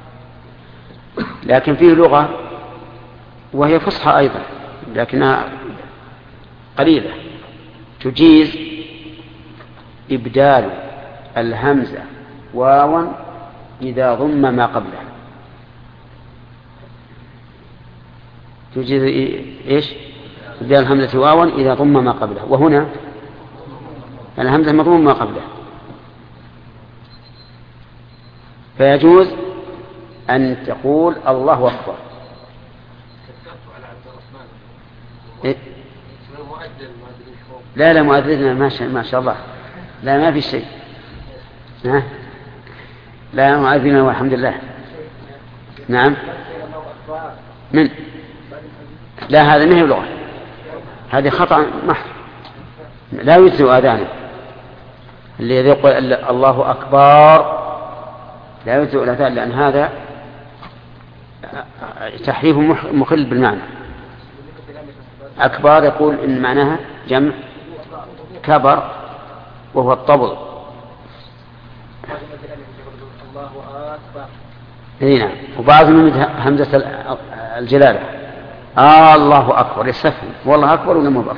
لكن فيه لغة وهي فصحى أيضا لكنها قليلة تجيز إبدال الهمزة واوا إذا ضم ما قبلها. تجيز إيش؟ إبدال الهمزة واوا إذا ضم ما قبلها، وهنا الهمزة مضموم ما قبلها، فيجوز أن تقول الله أكبر. إيه؟ لا مؤذننا ما شاء الله، لا ما في شيء، لا مؤذننا والحمد لله. نعم من لا، هذا ما هي لغة، هذه خطأ محض، لا يجزئ آذانه. اللي يقول الله أكبر لا يجزئ الآذان، لأن هذا تحريف مخل بالمعنى. أكبر يقول إن معناها جمع كبر وهو الطبل. نعم. وبعضهم يمد همزة الجلالة الله أكبر يستفهم والله أكبر ولا مو أكبر.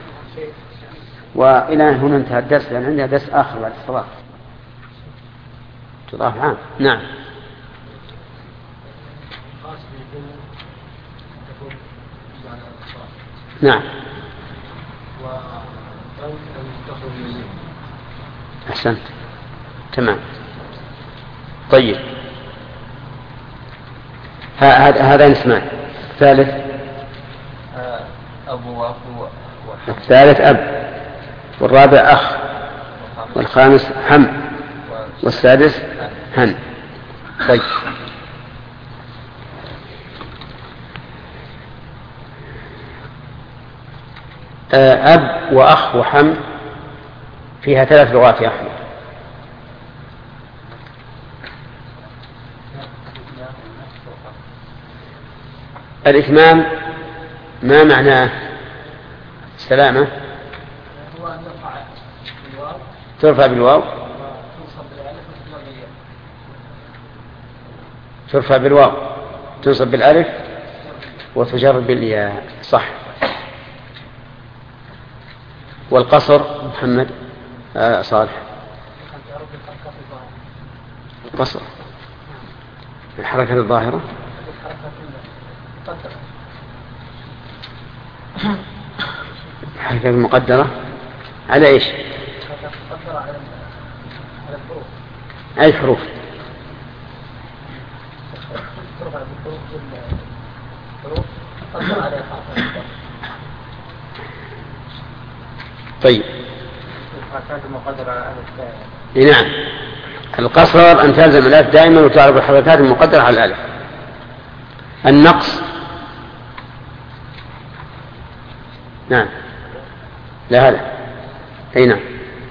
وإلى هنا انتهى الدرس، لأن عندنا درس آخر بعد الصلاة تضاف عام. نعم. نعم. أحسنت تمام. طيب هذا اسمان. الثالث أبو وأخو. الثالث أب، والرابع أخ، والخامس حم، والسادس هن. طيب أب وأخ وحم فيها 3 لغات يا أحمد. الإتمام ما معناه؟ سلامة ترفع بالواو، ترفع بالواو، تنصب بالألف، وتجر بالياء. صح. والقصر محمد صالح القصر الحركة الظاهرة الحركة المقدرة على إيش؟ أي الحروف. طيب نعم. القصر أن تلزم الألف دائما وتعرف الحركات المقدرة على الألف. النقص نعم لا هذا أي نعم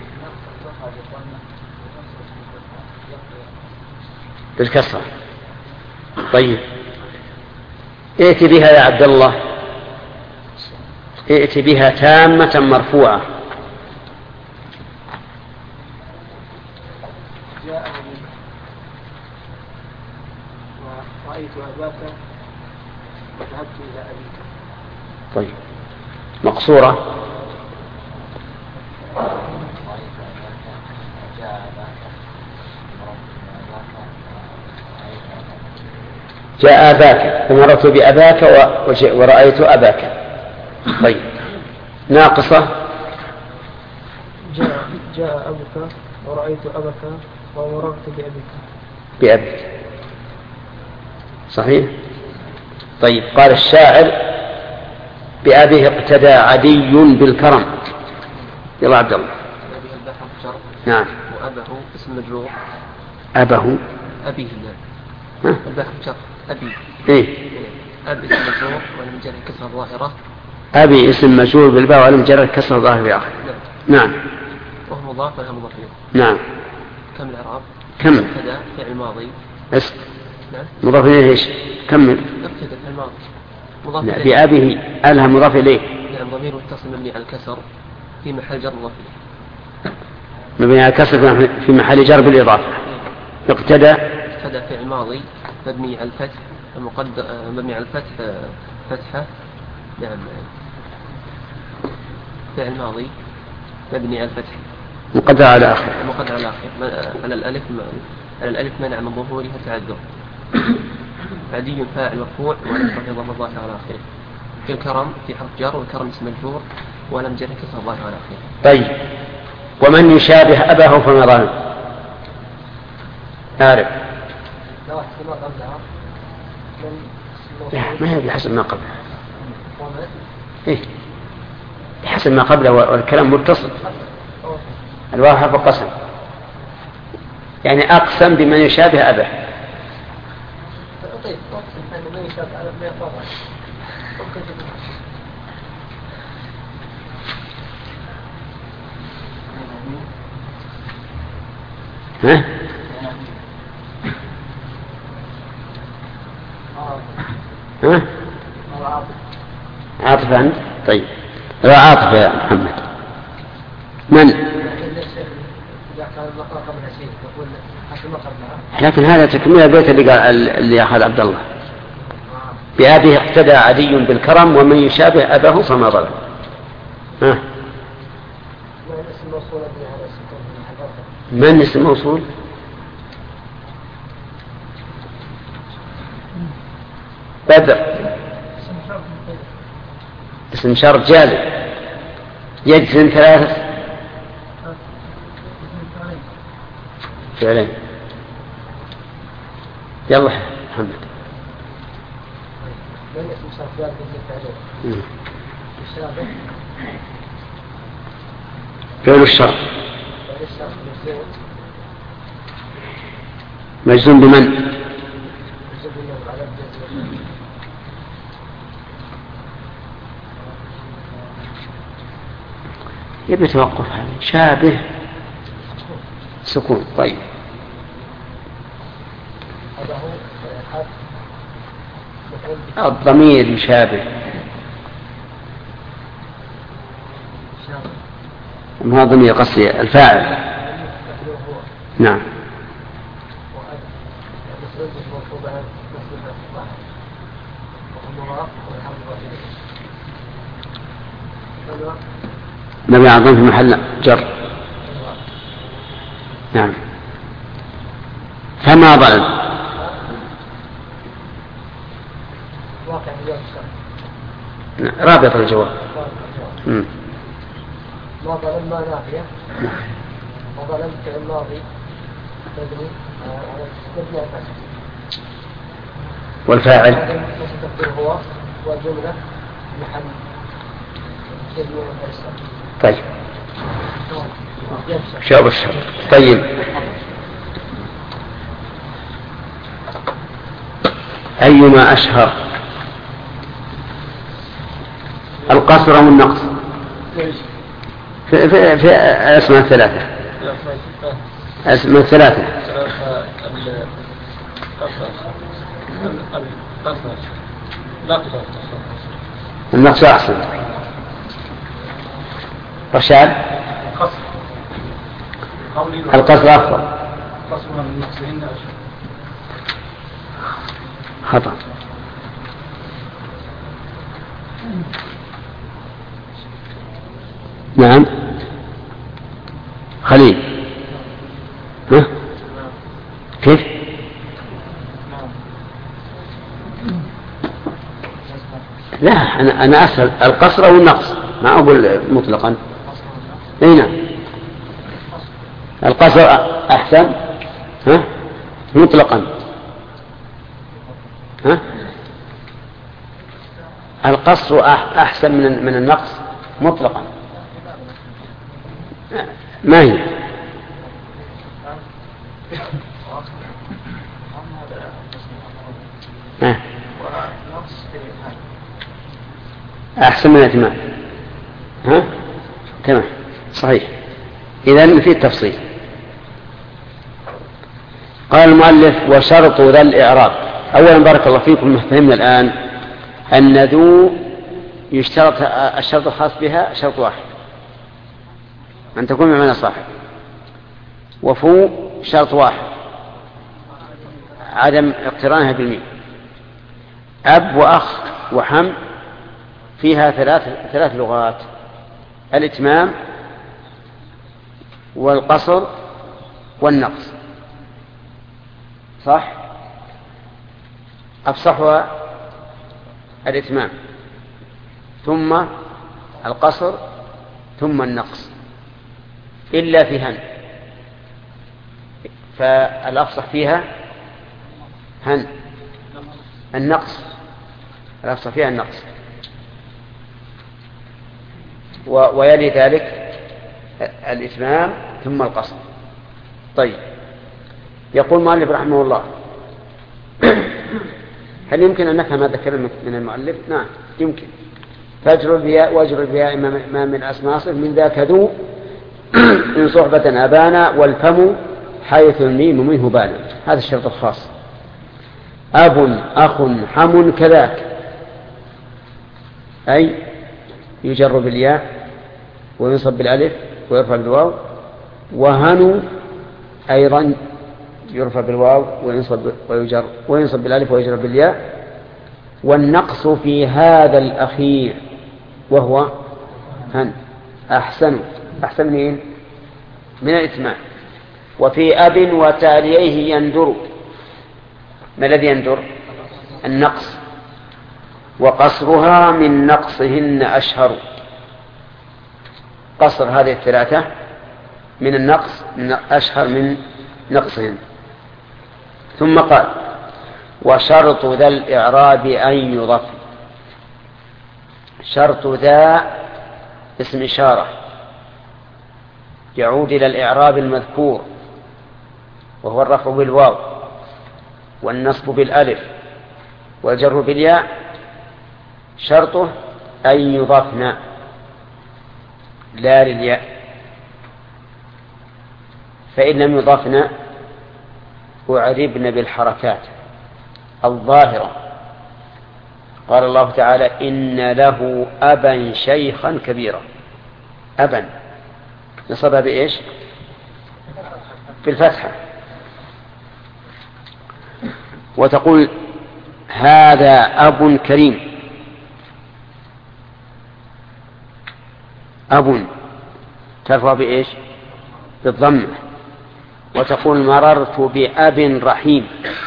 بالكسرة. طيب ائت بها يا عبد الله، ائت بها تامة مرفوعة. رأيت أباك وذهبت إلى أبيك. طيب مقصورة. جاء أباك فمرت بأباك ورأيت أباك. طيب ناقصة. جاء أبوك ورأيت أباك ومررت بأبيك. بأبيك صحيح. طيب قال الشاعر بأبيه اقتدى عدي بالكرم. يلا عبد الله. بأبيه الباء حرف جر. نعم. وأبه اسم مجرور. أبه أبيه نعم. الباء حرف جر أبي. إيه. أب اسم مجرور ولم يجره كسر ظاهرة. أبي اسم مجرور بالباء ولم يجره كسر ظاهر في آخر. نعم. وهو مضاف وله مضاف إليه. نعم. كم الإعراب؟ كمل. ابتدأ فعل ماضي. اسم. نعم. مضاف إليه إيش؟ كمل. ابتدأ فعل ماضي. مضاف إليه. بأبيه ألها مضاف إليه. نعم. ضمير متصل مبني على الكسر في محل جر مضاف إليه. مبني على الكسر في محل جر بالإضافة. اقتدى فعل ماضي مبني على الفتح مبني على الفتح فتحة. نعم. فعل ماضي مبني على الفتح مقدر على آخر. مقدر على آخر على الألف منع من ظهورها تعذر. عدي فاعل مرفوع ونصب ضم الظاهر على آخره. كالكرم في حرف جر والكرم اسم مجرور ولم جر كسر الظاهر على آخره. طيب. ومن يشابه أباه فما ظلم. عارف. لا ما هي بحسب ما قبله. إيه بحسب ما قبله والكلام متصل. الواو حرف قسم يعني أقسم بمن يشابه أباه. ها؟ ها؟ عاطف أنت؟ طيب هو عاطف يا محمد. من؟ لكن هذا تكمل البيت اللي أخذ عبد الله. بأبيه اقتدى عدي بالكرم ومن يشابه أباه فما ظلم. ها؟ من اسم موصول؟ بدر اسم شرط جازم يجزم ثلاثة فعلين. يلا محمد. من اسم شرط جازم فعلين يشابه فعل الشرط مجزوم بمن؟ يبي توقف هذا شابه سكون. طيب الضمير يشابه ما ضمير قصدي الفاعل. نعم. نبي عظم في محل جر. نعم. فما ظلم رابط الجواب. ما ظلم ما نافية. وظلم فعل ماضي مبني على الفتح والفاعل هو والجملة محل. طيب شاب الشر. طيب أيما أشهر القصر أو النقص في أسماء ثلاثة. أسماء ثلاثة النقص أحسن. رشاد القصر أفضل. خطأ. نعم خليل. ها؟ كيف؟ لا أنا أسأل القصر أو النقص ما أقول مطلقا. أين القصر أحسن؟ ها؟ مطلقا. ها؟ القصر أحسن من النقص مطلقا. ما هي؟ أحسن من الإتمام. ها؟ تمام صحيح. إذن في التفصيل. قال المؤلف وشرط ذا الإعراب. أولا بارك الله فيكم، فهمنا الآن أن ذو يشترط الشرط الخاص بها شرط واحد، أن تكون بمعنى صاحب، وفو شرط واحد عدم اقترانها بالميم. أب وأخ وحم فيها ثلاث لغات: الإتمام والقصر والنقص. صح؟ أفصحها الإتمام ثم القصر ثم النقص، إلا في هن، فالأفصح فيها هن النقص، الأفصح فيها النقص، ويلي ذلك الإتمام ثم القصر. طيب، يقول مؤلف رحمه الله: هل يمكن أن نفهم هذا الكلام من المؤلف؟ نعم يمكن. فاجر البياء واجر البياء ما من أسماء من ذاك ذو إن صحبة أبانا، والفم حيث الميم منه بانا. هذا الشرط الخاص. أب أخ حم كذاك، أي يجر بالياء وينصب بالألف ويرفع بالواو. وهنو أيضا يرفع بالواو وينصب بالألف ويجر بالياء. والنقص في هذا الأخير وهو هن أحسن مين؟ من الإتمام. وفي أب وتاليه يندر. ما الذي يندر؟ النقص. وقصرها من نقصهن أشهر. قصر هذه الثلاثة من النقص أشهر من نقصهن. ثم قال: وشرط ذا الإعراب أن يضاف. شرط ذا اسم إشارة يعود إلى الإعراب المذكور، وهو الرفع بالواو والنصب بالألف والجر بالياء. شرطه أن يضافنا لا للياء، فإن لم يضافنا أعربن بالحركات الظاهرة. قال الله تعالى: إن له أبا شيخا كبيرا. أبا نصبها بإيش؟ بالفتحة. وتقول: هذا أب كريم. أب ترفع بإيش؟ بالضمة. وتقول: مررت بأب رحيم،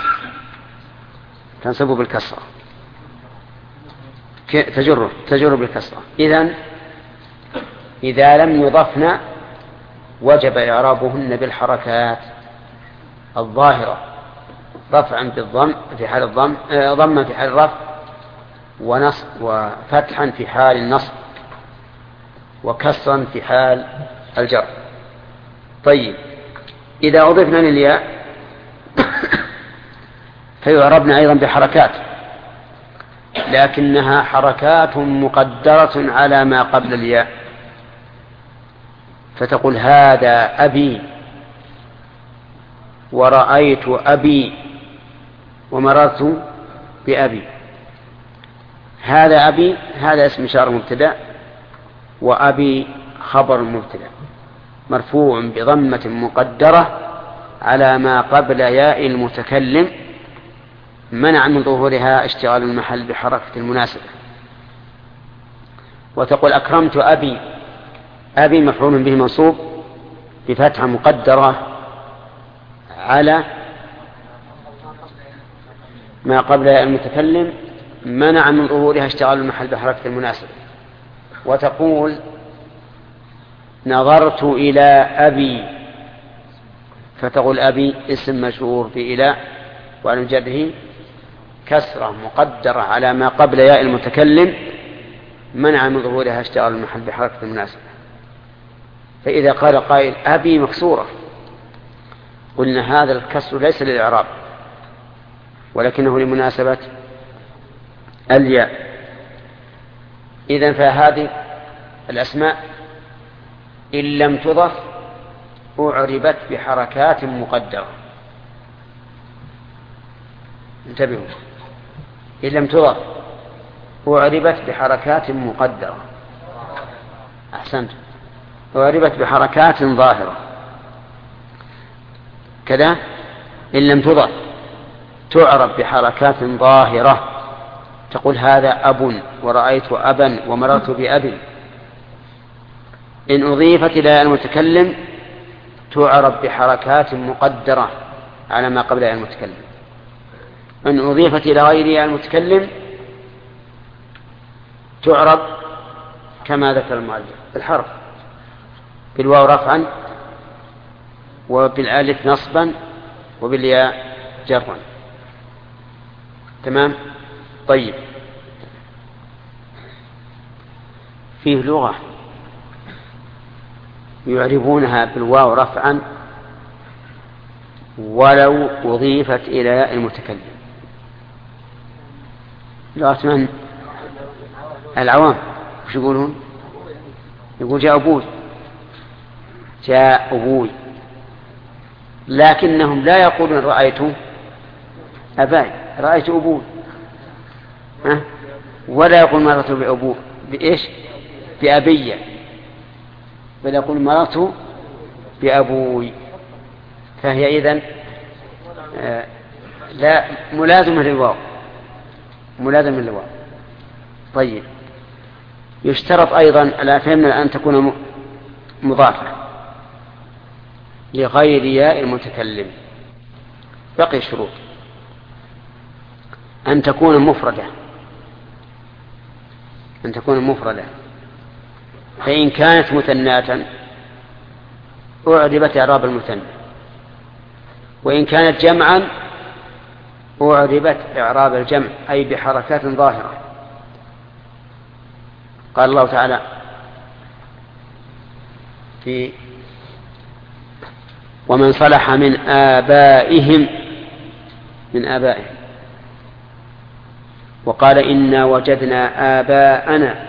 تنصب بالكسرة، تجر بالكسرة. إذا لم يضفن وجب إعرابهن بالحركات الظاهرة: رفعا بالضم في حال الضم، ضما في حال الرفع، ونصب وفتحا في حال النصب، وكسرا في حال الجر. طيب، إذا أضفنا للياء فيعربنا أيضا بحركات، لكنها حركات مقدرة على ما قبل الياء. فتقول: هذا أبي، ورأيت أبي، ومررت بأبي. هذا أبي، هذا اسم إشارة مبتدأ، وأبي خبر مبتدأ مرفوع بضمة مقدرة على ما قبل ياء المتكلم، منع من ظهورها اشتغال المحل بحركة المناسبة. وتقول: أكرمت أبي. أبي مفعول به منصوب بفتحة مقدرة على ما قبل ياء المتكلم، منع من ظهورها اشتغال المحل بحركة المناسبة. وتقول: نظرت إلى أبي. فتقول: أبي اسم مشهور بإلى وعلى جره كسرة مقدرة على ما قبل ياء المتكلم منع من ظهورها اشتغال المحل بحركة المناسبة. فإذا قال قائل أبي مكسورة قلنا هذا الكسر ليس للإعراب ولكنه لمناسبة الياء. إذن فهذه الأسماء إن لم تضف أعربت بحركات مقدرة. انتبهوا، إن لم تضف أعربت بحركات مقدرة. أحسنت، أعربت بحركات ظاهرة كذا. إن لم تضف تعرب بحركات ظاهرة، تقول هذا أب ورأيت أبا ومررت بأب. إن أضيفت إلى المتكلم تعرب بحركات مقدرة على ما قبل المتكلم. إن أضيفت إلى غير المتكلم تعرب كما ذكر المؤلف بالحرف، بالواو رفعا وبالالف نصبا وبالياء جرا. تمام. طيب، فيه لغة يعربونها بالواو رفعا ولو أضيفت إلى ياء المتكلم. لغة من؟ العوام. وش يقولون؟ يقول جاء أبوي، جاء أبوي، لكنهم لا يقولون رأيت أباي، رأيت أبوي، ولا يقول مررت بأبوي بإيش؟ بأبي، بل يقول مررت بأبوي. فهي إذن لا ملازمة للواو، ملازمة للواو. طيب، يشترط أيضا لا فهمنا أن تكون مضافة لغير ياء المتكلم. بقي شروط: أن تكون مفردة، أن تكون مفردة، فإن كانت مثناة أعربت إعراب المثنى، وإن كانت جمعا أعربت إعراب الجمع، أي بحركات ظاهرة. قال الله تعالى في ومن صلح من آبائهم، من آبائهم، وقال إنا وجدنا آباءنا،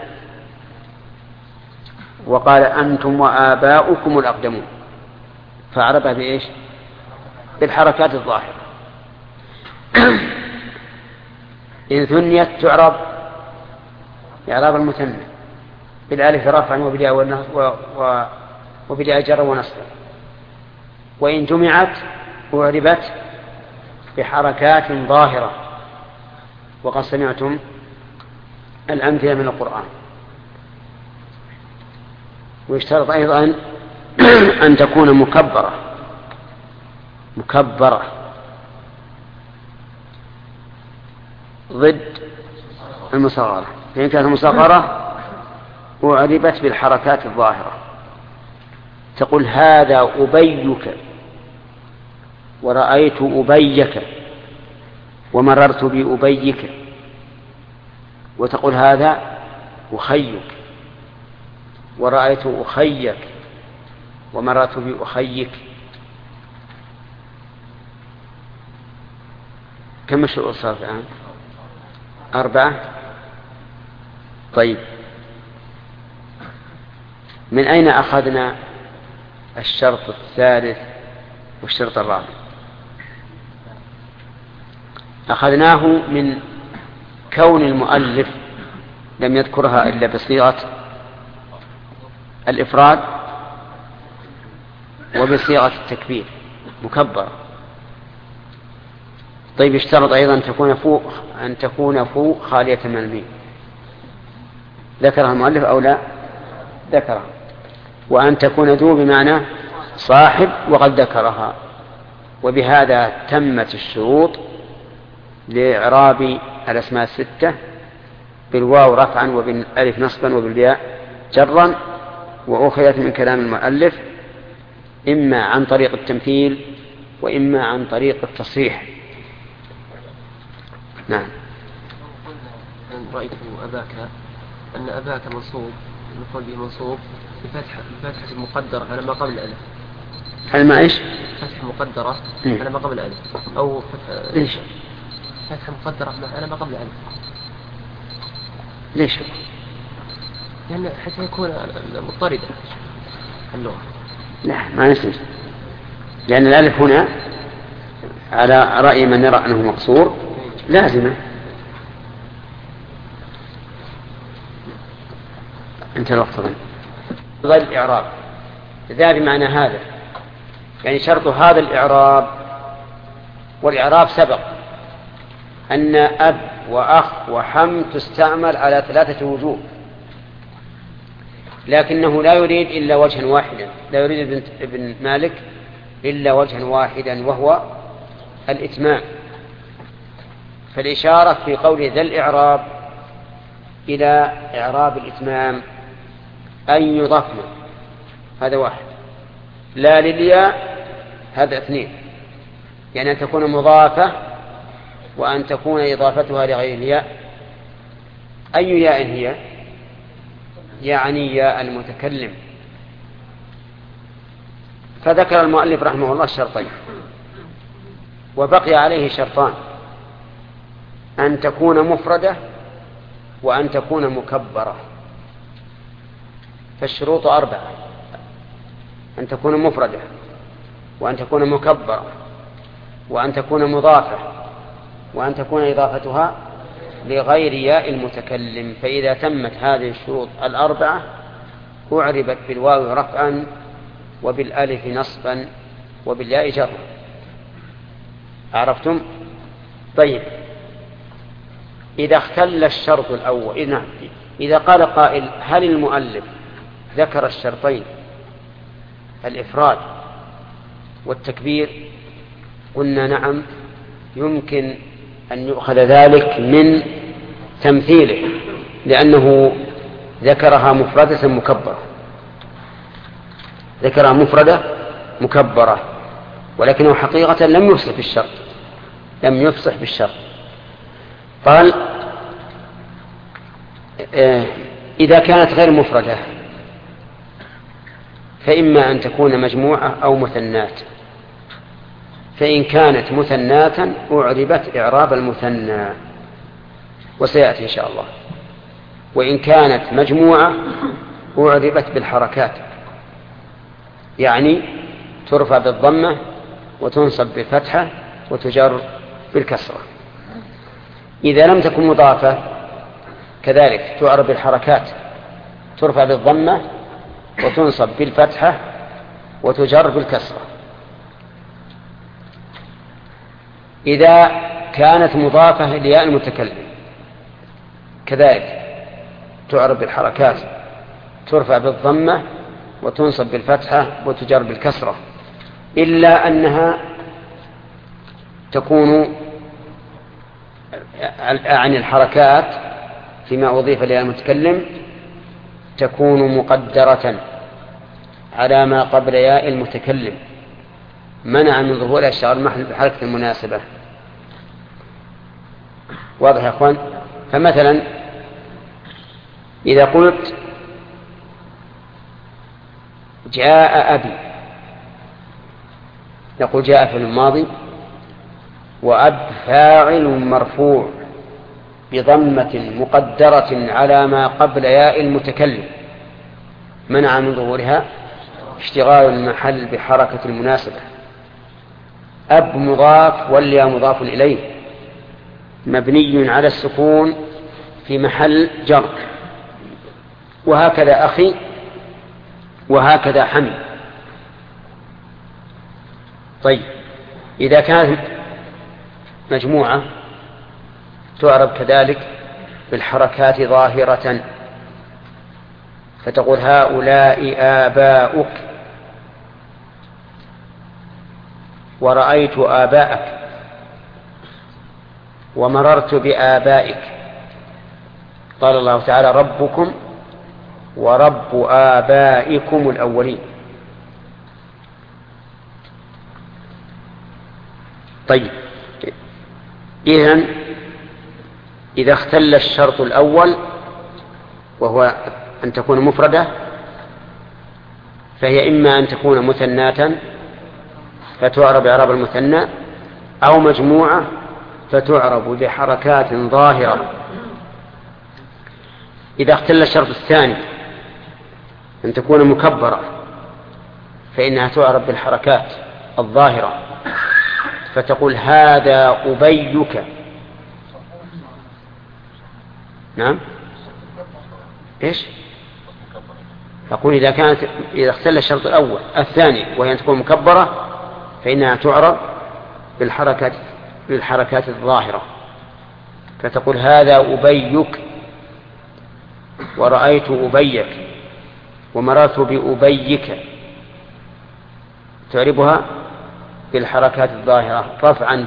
وقال أنتم وآباؤكم الأقدمون، فعربها بإيش؟ بالحركات الظاهرة. إن ثنيت تعرب إعراب المثنى بالالف رفعا وبالياء جرا ونصبا. وإن جمعت أعربت بحركات ظاهرة، وقد سمعتم الأمثلة من القرآن. ويشترط أيضا أن تكون مكبرة، مكبرة ضد المصغرة. فإن كانت مصغرة أعربت بالحركات الظاهرة، تقول هذا أبيك ورأيت أبيك ومررت بأبيك، وتقول هذا أخيك ورأيت أخيك ومررت بأخيك. كم الشروط صارت الآن؟ 4. طيب، من أين أخذنا الشرط الثالث والشرط الرابع؟ أخذناه من كون المؤلف لم يذكرها إلا بصيغة الإفراد وبصيغة التكبير مكبر. طيب، اشترط أيضا أن تكون فوق خالية من الميم. ذكرها المؤلف أو لا؟ ذكرها. وأن تكون ذو بمعنى صاحب، وقد ذكرها. وبهذا تمت الشروط لإعراب الأسماء الستة بالواو رفعا وبالألف نصبا وبالياء جرا. وأخذت من كلام المؤلف إما عن طريق التمثيل وإما عن طريق التصحيح. نعم. رأيت أباك أن أباك منصوب، نقول به منصوب بفتحة مقدرة على ما قبل الألف. هل ما إيش؟ فتحة مقدرة على ما قبل الألف، أو إيش؟ فتحة مقدرة على ما قبل الألف. ليش؟ يعني حتى يكون مضطردة اللغة. لا ما يصير، لأن الألف هنا على رأي من يرى أنه مقصور لازمة. انت الوقت ظل الإعراب ذا بمعنى هذا، يعني شرط هذا الإعراب، والإعراب سبق أن أب وأخ وحم تستعمل على 3 وجوه، لكنه لا يريد إلا وجها واحدا، لا يريد ابن مالك إلا وجها واحدا وهو الإتمام. فالإشارة في قوله ذا الإعراب إلى إعراب الإتمام أن يضفنا، هذا واحد، لا للياء، هذا 2، يعني أن تكون مضافة وأن تكون إضافتها لغير الياء. أي ياء هي؟ يعني ياء المتكلم. فذكر المؤلف رحمه الله الشرطين، وبقي عليه شرطان: أن تكون مفردة وأن تكون مكبرة. فالشروط 4: أن تكون مفردة، وأن تكون مكبرة، وأن تكون مضافة، وأن تكون إضافتها لغير ياء المتكلم. فإذا تمت هذه الشروط 4 أعربت بالواو رفعا، وبالألف نصبا، وبالياء جرا. عرفتم؟ طيب، إذا اختل الشرط الأول، إذا قال قائل: هل المؤلف ذكر الشرطين الإفراد والتكبير؟ قلنا نعم، يمكن أن يؤخذ ذلك من تمثيله، لأنه ذكرها مفردة مكبرة، ذكرها مفردة مكبرة، ولكنه حقيقة لم يفصح بالشرط، لم يفصح بالشرط. قال: إذا كانت غير مفردة فإما أن تكون مجموعة أو مثنات. فإن كانت مثنات أعربت إعراب المثنى، وسيأتي إن شاء الله. وإن كانت مجموعة أعربت بالحركات، يعني ترفع بالضمة وتنصب بالفتحة وتجر بالكسرة. إذا لم تكن مضافة كذلك تعرب بالحركات، ترفع بالضمة وتنصب بالفتحة وتجر بالكسرة. إذا كانت مضافة لياء المتكلم كذلك تعرب بالحركات، ترفع بالضمة وتنصب بالفتحة وتجر بالكسرة، إلا أنها تكون عن الحركات فيما أضيف لياء المتكلم تكون مقدرة على ما قبل ياء المتكلم، منع من ظهورها اشتغال محل بحركة المناسبة. واضح يا أخوان؟ فمثلا إذا قلت جاء أبي، نقول جاء في الماضي، وأب فاعل مرفوع بضمة مقدرة على ما قبل ياء المتكلم، منع من ظهورها اشتغال المحل بحركة المناسبة. أب مضاف والياء مضاف إليه، مبني على السكون في محل جر. وهكذا أخي، وهكذا حمي. طيب، إذا كانت مجموعة تعرب كذلك بالحركات ظاهرة، فتقول هؤلاء آباؤك، ورأيت آباءك، ومررت بآبائك. قال الله تعالى ربكم ورب آبائكم الأولين. طيب، إذن إذا اختل الشرط الأول وهو أن تكون مفردة فهي إما أن تكون مثناة فتعرب إعراب المثنى أو مجموعة فتعرب بحركات ظاهرة. إذا اختل الشرط الثاني أن تكون مكبرة فإنها تعرب بالحركات الظاهرة فتقول هذا أبيك. نعم إيش؟ أقول إذا اختل الشرط الأول الثاني وهي أن تكون مكبرة فإنها تعرب بالحركات الظاهرة فتقول هذا أبيك ورأيت أبيك ومررت بأبيك تعربها بالحركات الظاهرة رفعا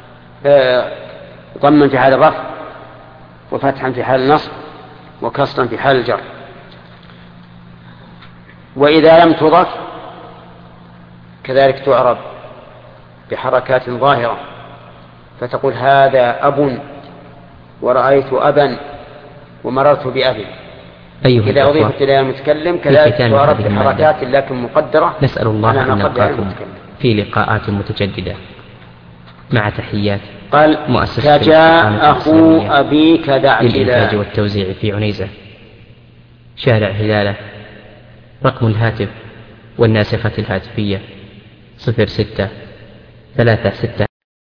ضما في حال الرفع وفتحا في حال النصب وكسرا في حال الجر. وإذا لم تضف كذلك تعرب بحركات ظاهرة فتقول هذا أب ورأيت أبا ومررت بأبي. إذا أضيفت إلى المتكلم كذلك تعرب بحركات لكن مقدرة. نسأل الله أن نلقاكم في لقاءات متجددة مع تحيات قال جاء أخو أبيك دع للإنتاج والتوزيع في عنيزة شارع هلالة. رقم الهاتف والناسخة الهاتفية 06 36